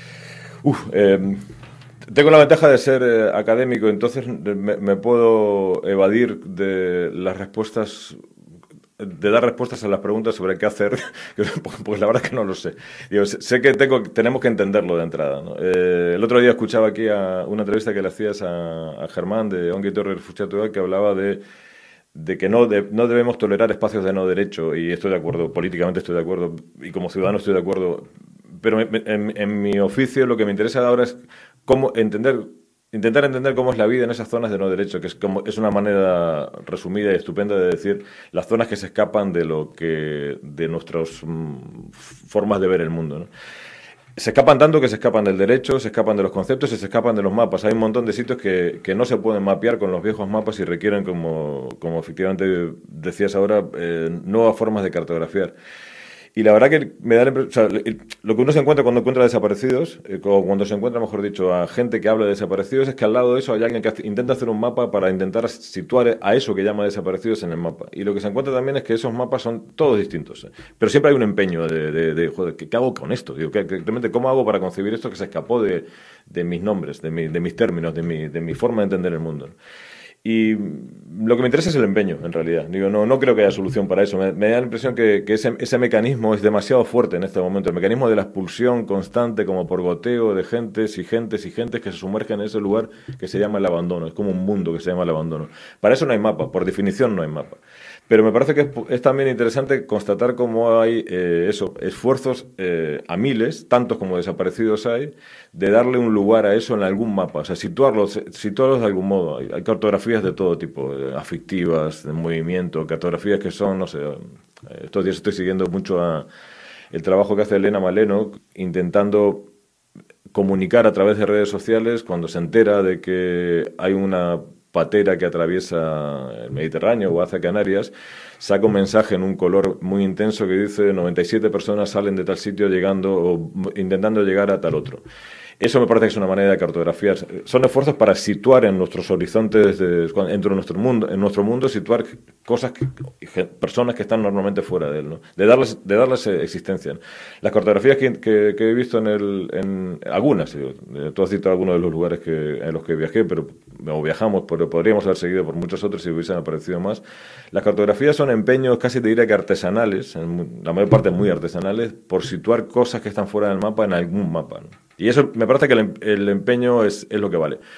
S9: Uf, eh... Tengo la ventaja de ser eh, académico, entonces me, me puedo evadir de las respuestas, de dar respuestas a las preguntas sobre qué hacer, porque la verdad es que no lo sé. Digo, sé que tengo, tenemos que entenderlo de entrada, ¿no? Eh, el otro día escuchaba aquí a una entrevista que le hacías a, a Germán de Ongi Etorri Refugiatu, que hablaba de de que no, de, no debemos tolerar espacios de no derecho, y estoy de acuerdo, políticamente estoy de acuerdo, y como ciudadano estoy de acuerdo, pero en, en, en mi oficio lo que me interesa ahora es cómo entender, intentar entender cómo es la vida en esas zonas de no derecho, que es como es una manera resumida y estupenda de decir las zonas que se escapan de lo que de nuestras mm, formas de ver el mundo, ¿no? Se escapan tanto que se escapan del derecho, se escapan de los conceptos y se escapan de los mapas. Hay un montón de sitios que, que no se pueden mapear con los viejos mapas y requieren, como, como efectivamente decías ahora, eh, nuevas formas de cartografiar. Y la verdad que me da la impresión, o sea, lo que uno se encuentra cuando encuentra desaparecidos, eh, o cuando se encuentra, mejor dicho, a gente que habla de desaparecidos, es que al lado de eso hay alguien que hace, intenta hacer un mapa para intentar situar a eso que llama desaparecidos en el mapa. Y lo que se encuentra también es que esos mapas son todos distintos, ¿eh? Pero siempre hay un empeño de, de, de joder, ¿qué, ¿qué hago con esto? Digo, ¿qué, realmente, ¿cómo hago para concebir esto que se escapó de, de mis nombres, de, mi, de mis términos, de mi, de mi forma de entender el mundo, ¿no? Y lo que me interesa es el empeño, en realidad. Digo, no, no creo que haya solución para eso. Me, me da la impresión que, que ese, ese mecanismo es demasiado fuerte en este momento. El mecanismo de la expulsión constante, como por goteo, de gentes y gentes y gentes que se sumergen en ese lugar que se llama el abandono. Es como un mundo que se llama el abandono. Para eso no hay mapa, por definición no hay mapa. Pero me parece que es, es también interesante constatar cómo hay eh, eso, esfuerzos eh, a miles, tantos como desaparecidos hay, de darle un lugar a eso en algún mapa, o sea, situarlos, situarlos de algún modo. Hay, hay cartografías de todo tipo, eh, afectivas, de movimiento, cartografías que son, no sé, eh, estos días estoy siguiendo mucho a el trabajo que hace Elena Maleno, intentando comunicar a través de redes sociales cuando se entera de que hay una patera que atraviesa el Mediterráneo o hacia Canarias, saca un mensaje en un color muy intenso que dice noventa y siete personas salen de tal sitio llegando o intentando llegar a tal otro. Eso me parece que es una manera de cartografiar. Son esfuerzos para situar en nuestros horizontes, de, dentro de nuestro mundo, en nuestro mundo, situar cosas, que, personas que están normalmente fuera de él, ¿no? De darles, de darles existencia. Las cartografías que, que, que he visto en, el, en algunas, tú has citado algunos de los lugares que, en los que viajé, pero o viajamos, pero podríamos haber seguido por muchos otros si hubiesen aparecido más. Las cartografías son empeños, casi te diría que artesanales, en la mayor parte muy artesanales, por situar cosas que están fuera del mapa en algún mapa, ¿no? Y eso me parece que el, el empeño es, es lo que vale.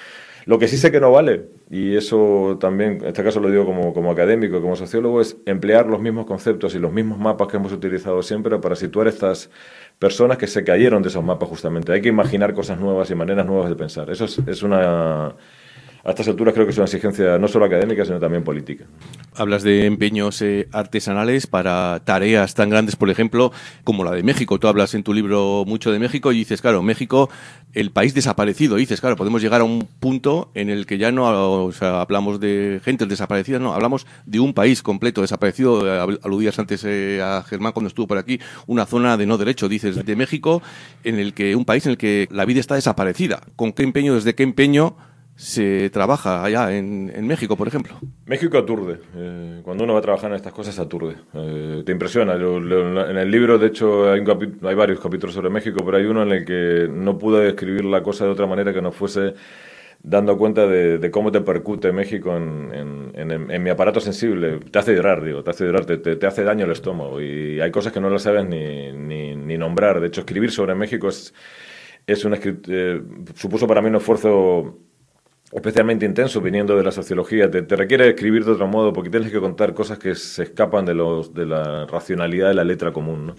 S9: Lo que sí sé que no vale, y eso también, en este caso lo digo como, como académico, como sociólogo, es emplear los mismos conceptos y los mismos mapas que hemos utilizado siempre para situar estas personas que se cayeron de esos mapas justamente. Hay que imaginar cosas nuevas y maneras nuevas de pensar. Eso es, es una... A estas alturas creo que es una exigencia no solo académica, sino también política.
S2: Hablas de empeños eh, artesanales para tareas tan grandes, por ejemplo, como la de México. Tú hablas en tu libro mucho de México y dices, claro, México, el país desaparecido. Y dices, claro, podemos llegar a un punto en el que ya no, o sea, hablamos de gente desaparecida, no, hablamos de un país completo desaparecido. Aludías antes eh, a Germán cuando estuvo por aquí, una zona de no derecho, dices, de México, en el que un país en el que la vida está desaparecida. ¿Con qué empeño, desde qué empeño se trabaja allá en, en México, por ejemplo?
S9: México aturde. Eh, cuando uno va a trabajar en estas cosas, aturde. Eh, te impresiona. Yo, lo, en el libro, de hecho, hay, un capi- hay varios capítulos sobre México, pero hay uno en el que no pude describir la cosa de otra manera que no fuese dando cuenta de, de cómo te percute México en, en, en, en mi aparato sensible. Te hace llorar, digo, te hace llorar, te, te, te hace daño el estómago. Y hay cosas que no las sabes ni, ni, ni nombrar. De hecho, escribir sobre México es, es un escrit- eh, supuso para mí un esfuerzo especialmente intenso viniendo de la sociología. Te, te requiere escribir de otro modo porque tienes que contar cosas que se escapan de, los, de la racionalidad de la letra común, ¿no?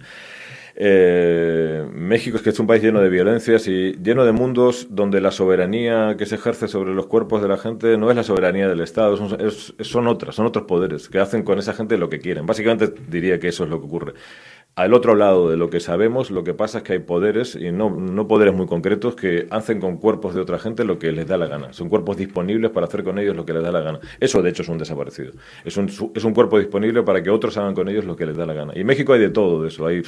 S9: Eh, México es que es un país lleno de violencias y lleno de mundos donde la soberanía que se ejerce sobre los cuerpos de la gente no es la soberanía del Estado, son, es, son otras, son otros poderes que hacen con esa gente lo que quieren. Básicamente diría que eso es lo que ocurre. Al otro lado de lo que sabemos, lo que pasa es que hay poderes, y no, no poderes muy concretos, que hacen con cuerpos de otra gente lo que les da la gana. Son cuerpos disponibles para hacer con ellos lo que les da la gana. Eso, de hecho, es un desaparecido. Es un, es un cuerpo disponible para que otros hagan con ellos lo que les da la gana. Y en México hay de todo de eso. Hay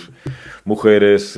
S9: mujeres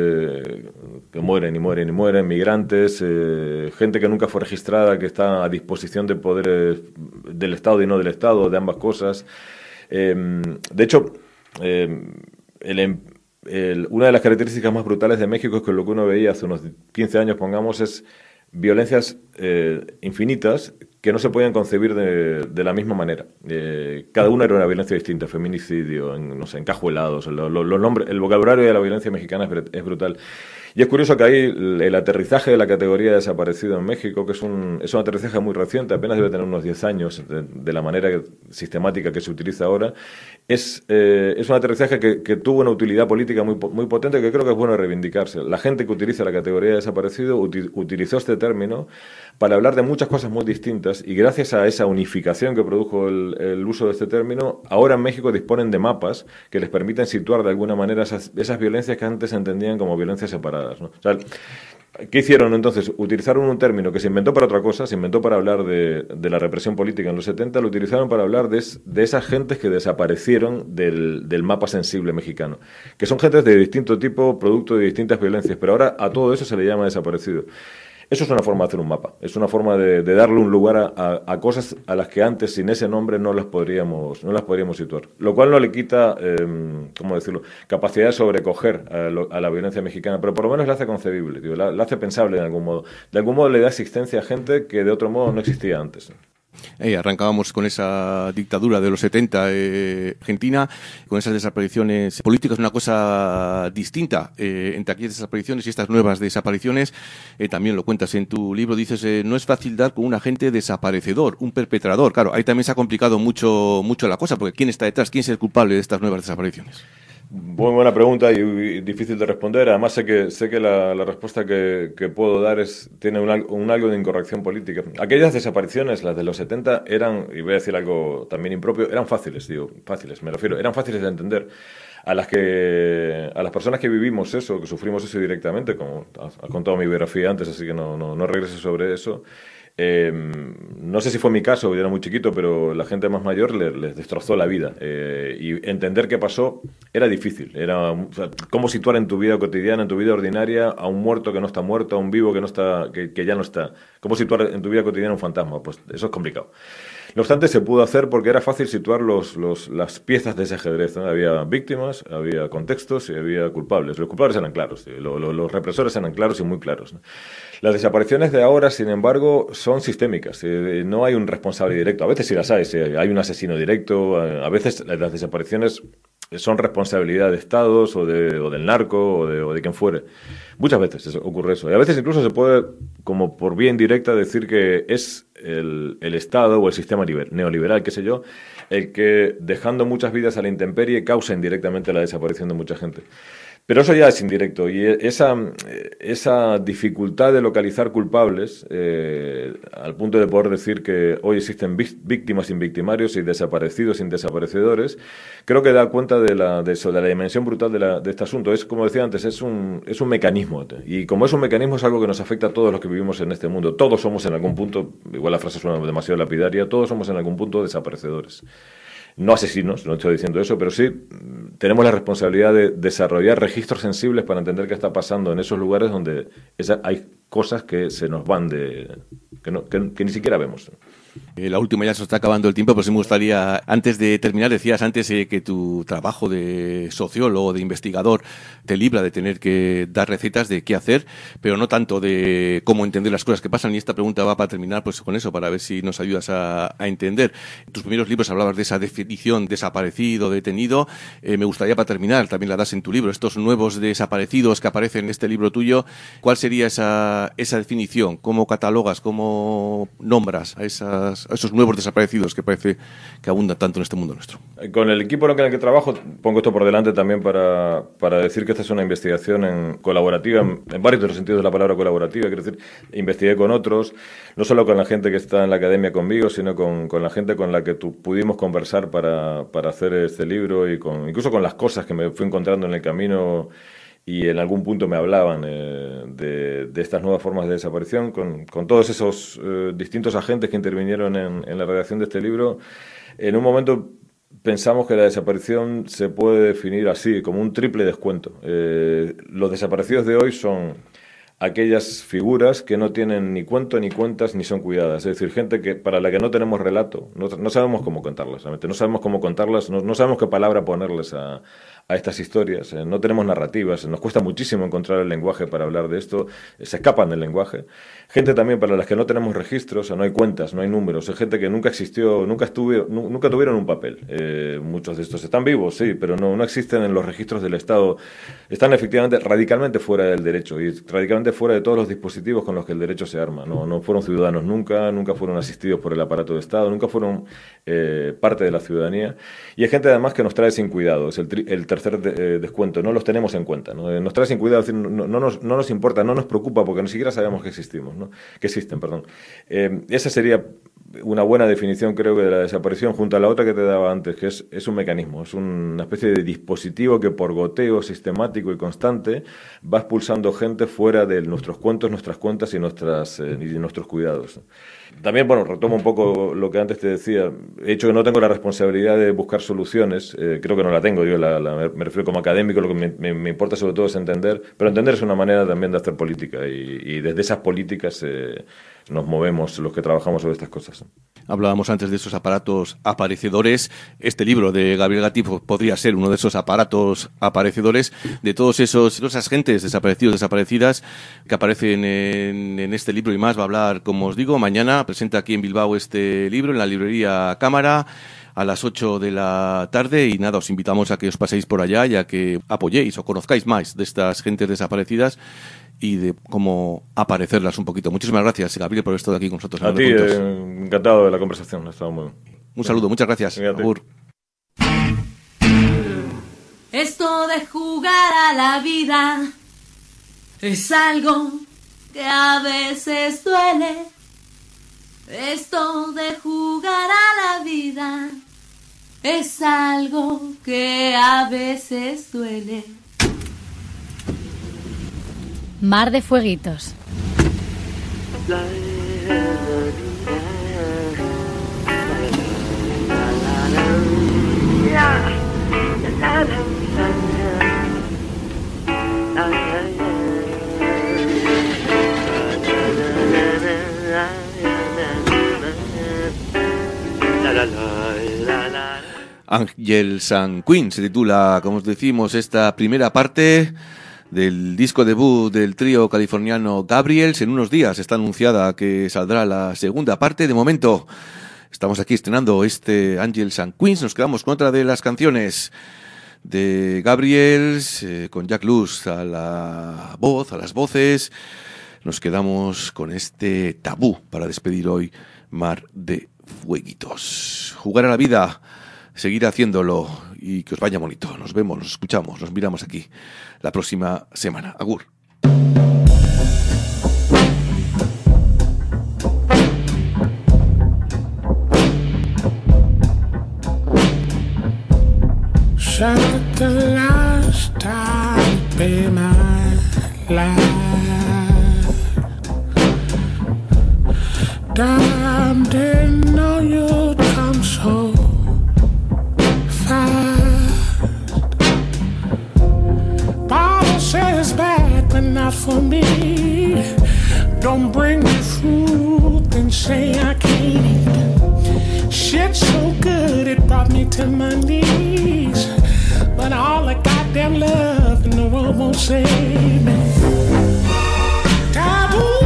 S9: eh, que mueren y mueren y mueren, migrantes, eh, gente que nunca fue registrada, que está a disposición de poderes del Estado y no del Estado, de ambas cosas. Eh, de hecho... Eh, El, el, una de las características más brutales de México es que lo que uno veía hace unos quince años, pongamos, es violencias eh, infinitas que no se podían concebir de, de la misma manera. Eh, cada una era una violencia distinta, feminicidio, en, no sé, encajuelados, lo, lo, los nombres, el vocabulario de la violencia mexicana es, es brutal. Y es curioso que ahí el, el aterrizaje de la categoría de desaparecido en México, que es un, es un aterrizaje muy reciente, apenas debe tener unos diez años de, de la manera que, sistemática que se utiliza ahora, es, eh, es un aterrizaje que, que tuvo una utilidad política muy, muy potente que creo que es bueno reivindicarse. La gente que utiliza la categoría de desaparecido uti, utilizó este término para hablar de muchas cosas muy distintas y gracias a esa unificación que produjo el, el uso de este término, ahora en México disponen de mapas que les permiten situar de alguna manera esas, esas violencias que antes se entendían como violencias separadas, ¿no? O sea, ¿qué hicieron entonces? Utilizaron un término que se inventó para otra cosa, se inventó para hablar de, de la represión política en los setenta, lo utilizaron para hablar de, de esas gentes que desaparecieron del, del mapa sensible mexicano, que son gentes de distinto tipo, producto de distintas violencias, pero ahora a todo eso se le llama desaparecido. Eso es una forma de hacer un mapa, es una forma de, de darle un lugar a, a, a cosas a las que antes sin ese nombre no las podríamos, no las podríamos situar. Lo cual no le quita, eh, ¿cómo decirlo?, capacidad de sobrecoger a, lo, a la violencia mexicana, pero por lo menos la hace concebible, tío, la, la hace pensable en algún modo. De algún modo le da existencia a gente que de otro modo no existía antes.
S2: Eh, arrancábamos con esa dictadura de los setenta eh, Argentina, con esas desapariciones políticas, una cosa distinta eh, entre aquellas desapariciones y estas nuevas desapariciones. Eh, también lo cuentas en tu libro, dices, eh, no es fácil dar con un agente desaparecedor, un perpetrador. Claro, ahí también se ha complicado mucho, mucho la cosa, porque ¿quién está detrás? ¿Quién es el culpable de estas nuevas desapariciones?
S9: Muy buena pregunta y, y difícil de responder. Además sé que sé que la, la respuesta que, que puedo dar es tiene un, un algo de incorrección política. Aquellas desapariciones, las de los setenta, eran, y voy a decir algo también impropio, eran fáciles, digo, fáciles, me refiero, eran fáciles de entender. A las que a las personas que vivimos eso, que sufrimos eso directamente, como has contado mi biografía antes, así que no, no, no regreso sobre eso. Eh, no sé si fue mi caso, yo era muy chiquito, pero la gente más mayor les, les destrozó la vida. Eh, y entender qué pasó era difícil. Era, o sea, cómo situar en tu vida cotidiana, en tu vida ordinaria, a un muerto que no está muerto, a un vivo que no está, que, que ya no está. Cómo situar en tu vida cotidiana un fantasma, pues eso es complicado. No obstante, se pudo hacer porque era fácil situar los, los, las piezas de ese ajedrez, ¿no? Había víctimas, había contextos y había culpables. Los culpables eran claros, ¿sí? los, los, los represores eran claros y muy claros, ¿no? Las desapariciones de ahora, sin embargo, son sistémicas. Eh, no hay un responsable directo. A veces sí las hay, sí, hay un asesino directo. A veces las desapariciones son responsabilidad de estados o, de, o del narco o de, o de quien fuere. Muchas veces eso, ocurre eso. Y a veces incluso se puede, como por vía indirecta, decir que es el, el Estado o el sistema liber, neoliberal, qué sé yo, el que, dejando muchas vidas a la intemperie, causa indirectamente la desaparición de mucha gente. Pero eso ya es indirecto, y esa, esa dificultad de localizar culpables, eh, al punto de poder decir que hoy existen víctimas sin victimarios y desaparecidos sin desaparecedores, creo que da cuenta de, la, de, eso, de la dimensión brutal de, la, de este asunto. Es, como decía antes, es un, es un mecanismo, y como es un mecanismo es algo que nos afecta a todos los que vivimos en este mundo. Todos somos en algún punto, igual la frase suena demasiado lapidaria, todos somos en algún punto desaparecedores. No asesinos, no estoy diciendo eso, pero sí tenemos la responsabilidad de desarrollar registros sensibles para entender qué está pasando en esos lugares donde esa, hay cosas que se nos van de... que, no, que, que ni siquiera vemos.
S2: Eh, la última, ya se está acabando el tiempo, pero sí me gustaría, antes de terminar, decías antes eh, que tu trabajo de sociólogo, de investigador, te libra de tener que dar recetas de qué hacer, pero no tanto de cómo entender las cosas que pasan, y esta pregunta va para terminar pues con eso, para ver si nos ayudas a, a entender. En tus primeros libros hablabas de esa definición desaparecido, detenido. Eh, me gustaría, para terminar, también la das en tu libro, estos nuevos desaparecidos que aparecen en este libro tuyo, ¿cuál sería esa, esa definición? ¿Cómo catalogas, cómo nombras a esas a esos nuevos desaparecidos que parece que abundan tanto en este mundo nuestro?
S9: Con el equipo en el que trabajo, pongo esto por delante también para, para decir que esta es una investigación en colaborativa, en, en varios de los sentidos de la palabra colaborativa. Quiero decir, investigué con otros, no solo con la gente que está en la academia conmigo, sino con, con la gente con la que tu, pudimos conversar para, para hacer este libro, y con, incluso con las cosas que me fui encontrando en el camino, y en algún punto me hablaban eh, de, de estas nuevas formas de desaparición, con, con todos esos eh, distintos agentes que intervinieron en, en la redacción de este libro. En un momento pensamos que la desaparición se puede definir así, como un triple descuento. Eh, los desaparecidos de hoy son aquellas figuras que no tienen ni cuento ni cuentas ni son cuidadas, es decir, gente que para la que no tenemos relato, no, no sabemos cómo contarlas, realmente no sabemos cómo contarlas, no, no sabemos qué palabra ponerles a, a estas historias, eh, no tenemos narrativas, nos cuesta muchísimo encontrar el lenguaje para hablar de esto, eh, se escapan del lenguaje. Gente también para las que no tenemos registros, o sea, no hay cuentas, no hay números, es gente que nunca existió, nunca estuvo, nunca tuvieron un papel. Eh, muchos de estos están vivos, sí, pero no, no existen en los registros del Estado, están efectivamente radicalmente fuera del derecho y radicalmente fuera de todos los dispositivos con los que el derecho se arma. No, no fueron ciudadanos nunca, nunca fueron asistidos por el aparato de Estado, nunca fueron eh, parte de la ciudadanía. Y hay gente además que nos trae sin cuidado, es el, tri, el tercer de, eh, descuento, no los tenemos en cuenta, ¿no? Nos trae sin cuidado, es decir, no, no, nos, no nos importa, no nos preocupa porque ni siquiera sabemos que existimos, ¿no? Que existen, perdón. Eh, esa sería una buena definición, creo que, de la desaparición, junto a la otra que te daba antes, que es, es un mecanismo, es una especie de dispositivo que por goteo sistemático y constante va expulsando gente fuera de nuestros cuentos, nuestras cuentas y, nuestras, eh, y nuestros cuidados. También, bueno, retomo un poco lo que antes te decía, he dicho que no tengo la responsabilidad de buscar soluciones, eh, creo que no la tengo, yo la, la, me refiero como académico, lo que me, me, me importa sobre todo es entender, pero entender es una manera también de hacer política, y, y desde esas políticas eh, nos movemos los que trabajamos sobre estas cosas.
S2: Hablábamos antes de esos aparatos aparecedores. Este libro de Gabriel Gatti podría ser uno de esos aparatos aparecedores, de todos esos esas gentes desaparecidos, desaparecidas, que aparecen en, en este libro y más. Va a hablar, como os digo, mañana presenta aquí en Bilbao este libro en la librería Cámara a las ocho de la tarde, y nada, os invitamos a que os paséis por allá y a que apoyéis o conozcáis más de estas gentes desaparecidas y de cómo aparecerlas un poquito. Muchísimas gracias, Gabriel, por haber estado aquí con nosotros.
S9: A ti, eh, encantado de la conversación, ha estado muy bien.
S2: Un saludo, muchas gracias. Agur.
S5: Esto de jugar a la vida es algo que a veces duele. Esto de jugar a la vida es algo que a veces duele.
S10: Mar de Fueguitos.
S2: Angels and Queens se titula, como os decimos, esta primera parte del disco debut del trío californiano Gabriels. En unos días está anunciada que saldrá la segunda parte. De momento estamos aquí estrenando este Angels and Queens. Nos quedamos con otra de las canciones de Gabriels, eh, con Jack Luz a la voz, a las voces. Nos quedamos con este tabú para despedir hoy Mar de Fueguitos. Jugar a la vida, seguir haciéndolo y que os vaya bonito. Nos vemos, nos escuchamos, nos miramos aquí la próxima semana. Agur.
S3: Shut the last time be my life. Damn, didn't know you'd come so fast. Bible says bad, but not for me. Don't bring me fruit and say I can't eat. Shit's so good it brought me to my knees. But all the goddamn love in the world won't save me. Taboo.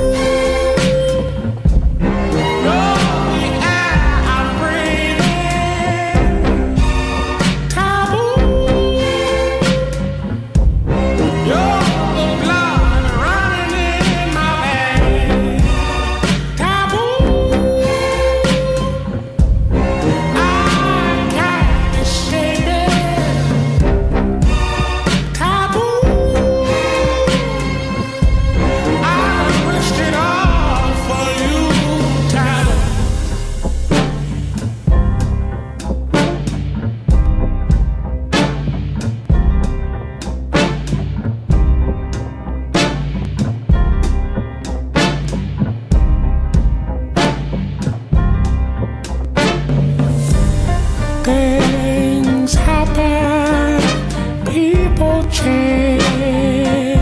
S3: Things happen, people change.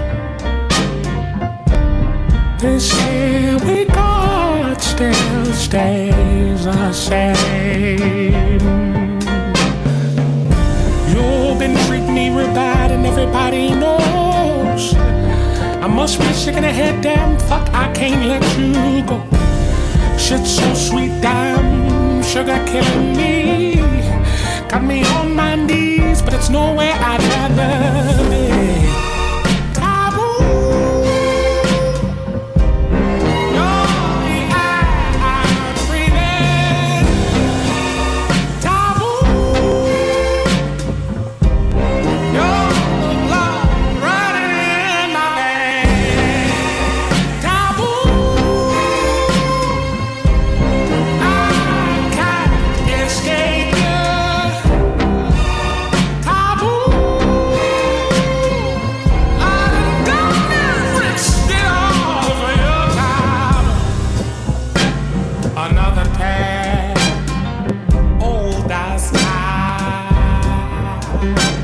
S3: They say we God still stays the same. You've been treating me real bad and everybody knows. I must be sick in the head, damn fuck, I can't let you go. Shit's so sweet, damn sugar killing me. Got me on my knees, but it's nowhere I'd rather be. Taboo. You're the air I'm breathing. Taboo. You're the blood running in my veins. Taboo. I can't escape you. Another pair, old as time.